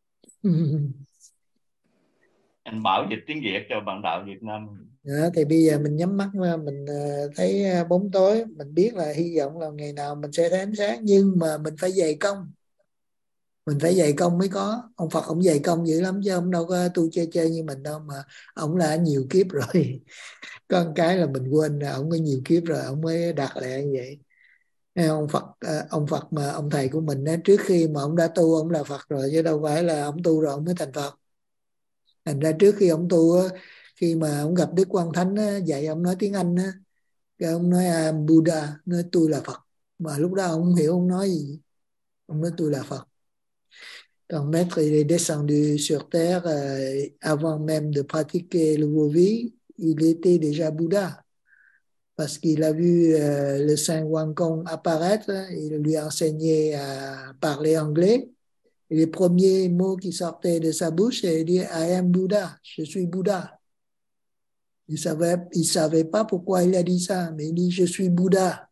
Anh Bảo dịch tiếng Việt cho bạn đạo Việt Nam. Đó, thì bây giờ mình nhắm mắt mà mình thấy bóng tối, mình biết là hy vọng là ngày nào mình sẽ thấy ánh sáng, nhưng mà mình phải dày công. Mình phải dày công mới có. Ông Phật ông dày công dữ lắm chứ ông đâu có tu chơi chơi như mình đâu, mà ông là nhiều kiếp rồi. Có một cái là mình quên là ông có nhiều kiếp rồi ông mới đạt lại như vậy. Ông Phật ông Phật mà ông thầy của mình đó, trước khi mà ông đã tu ông là Phật rồi, chứ đâu phải là ông tu rồi ông mới thành Phật. Thành ra trước khi ông tu, khi mà ông gặp Đức Quan Thánh dạy ông nói tiếng Anh, cái ông nói I'm Buddha, nói tôi là Phật, mà lúc đó ông không hiểu ông nói gì, ông nói tôi là Phật. Ton maître il est descendu sur terre euh, avant même de pratiquer le vô vi, il était déjà Bouddha. Parce qu'il a vu euh, le Saint Wang Kong apparaître, il lui a enseigné à parler anglais. Et les premiers mots qui sortaient de sa bouche, il dit I am Buddha, je suis Bouddha. Il savait, il savait pas pourquoi il a dit ça, mais il dit je suis Bouddha.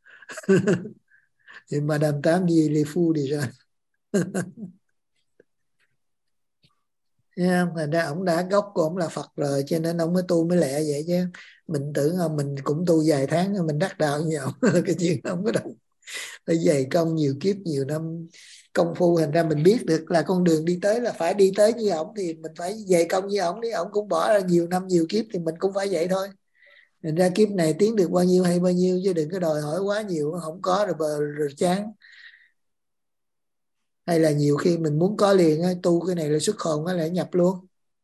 Et Madame Tam dit il est fou déjà. Yeah, thành ra ông đã gốc của ông là Phật rồi, cho nên ông mới tu mới lẹ vậy chứ. Mình tưởng là mình cũng tu vài tháng mình đắc đạo như ông. Cái chuyện không có đâu. Phải dày công nhiều kiếp nhiều năm công phu, thành ra mình biết được là con đường đi tới là phải đi tới như ông, thì mình phải dày công như ông đi. Ông cũng bỏ ra nhiều năm nhiều kiếp thì mình cũng phải vậy thôi. Thành ra kiếp này tiến được bao nhiêu hay bao nhiêu, chứ đừng có đòi hỏi quá nhiều, không có rồi, bờ, rồi chán. Hay là nhiều khi mình muốn có liền, tu cái này là xuất hồn nó lại nhập luôn.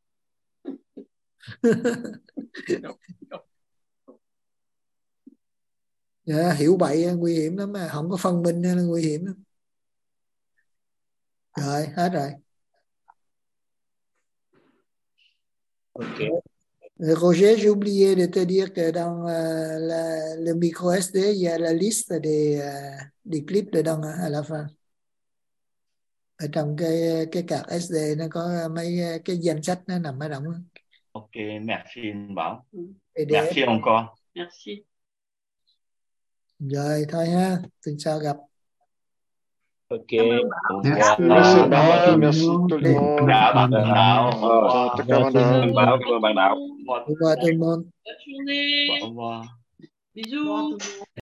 Dạ, hiểu bậy nguy hiểm lắm, mà không có phân minh là nguy hiểm lắm. Rồi hết rồi. Okay. Roger, j'ai oublié de te dire que dans uh, la, le micro ét đê, il y a la liste des, uh, des clips dedans à la fin. Ở trong cái cái card ét đê nó có mấy cái danh sách nó nằm ở trong. Ok, merci anh Bảo. Merci Merci encore. Merci. Rồi thôi ha, tuần sau gặp. Ok. Merci, merci Bảo, merci tout le monde. Dạ bạn đạo. Chào tất cả bạn đạo. Bảo và bạn đạo. Au revoir tout le monde. Bonne journée. Au revoir. Bisous.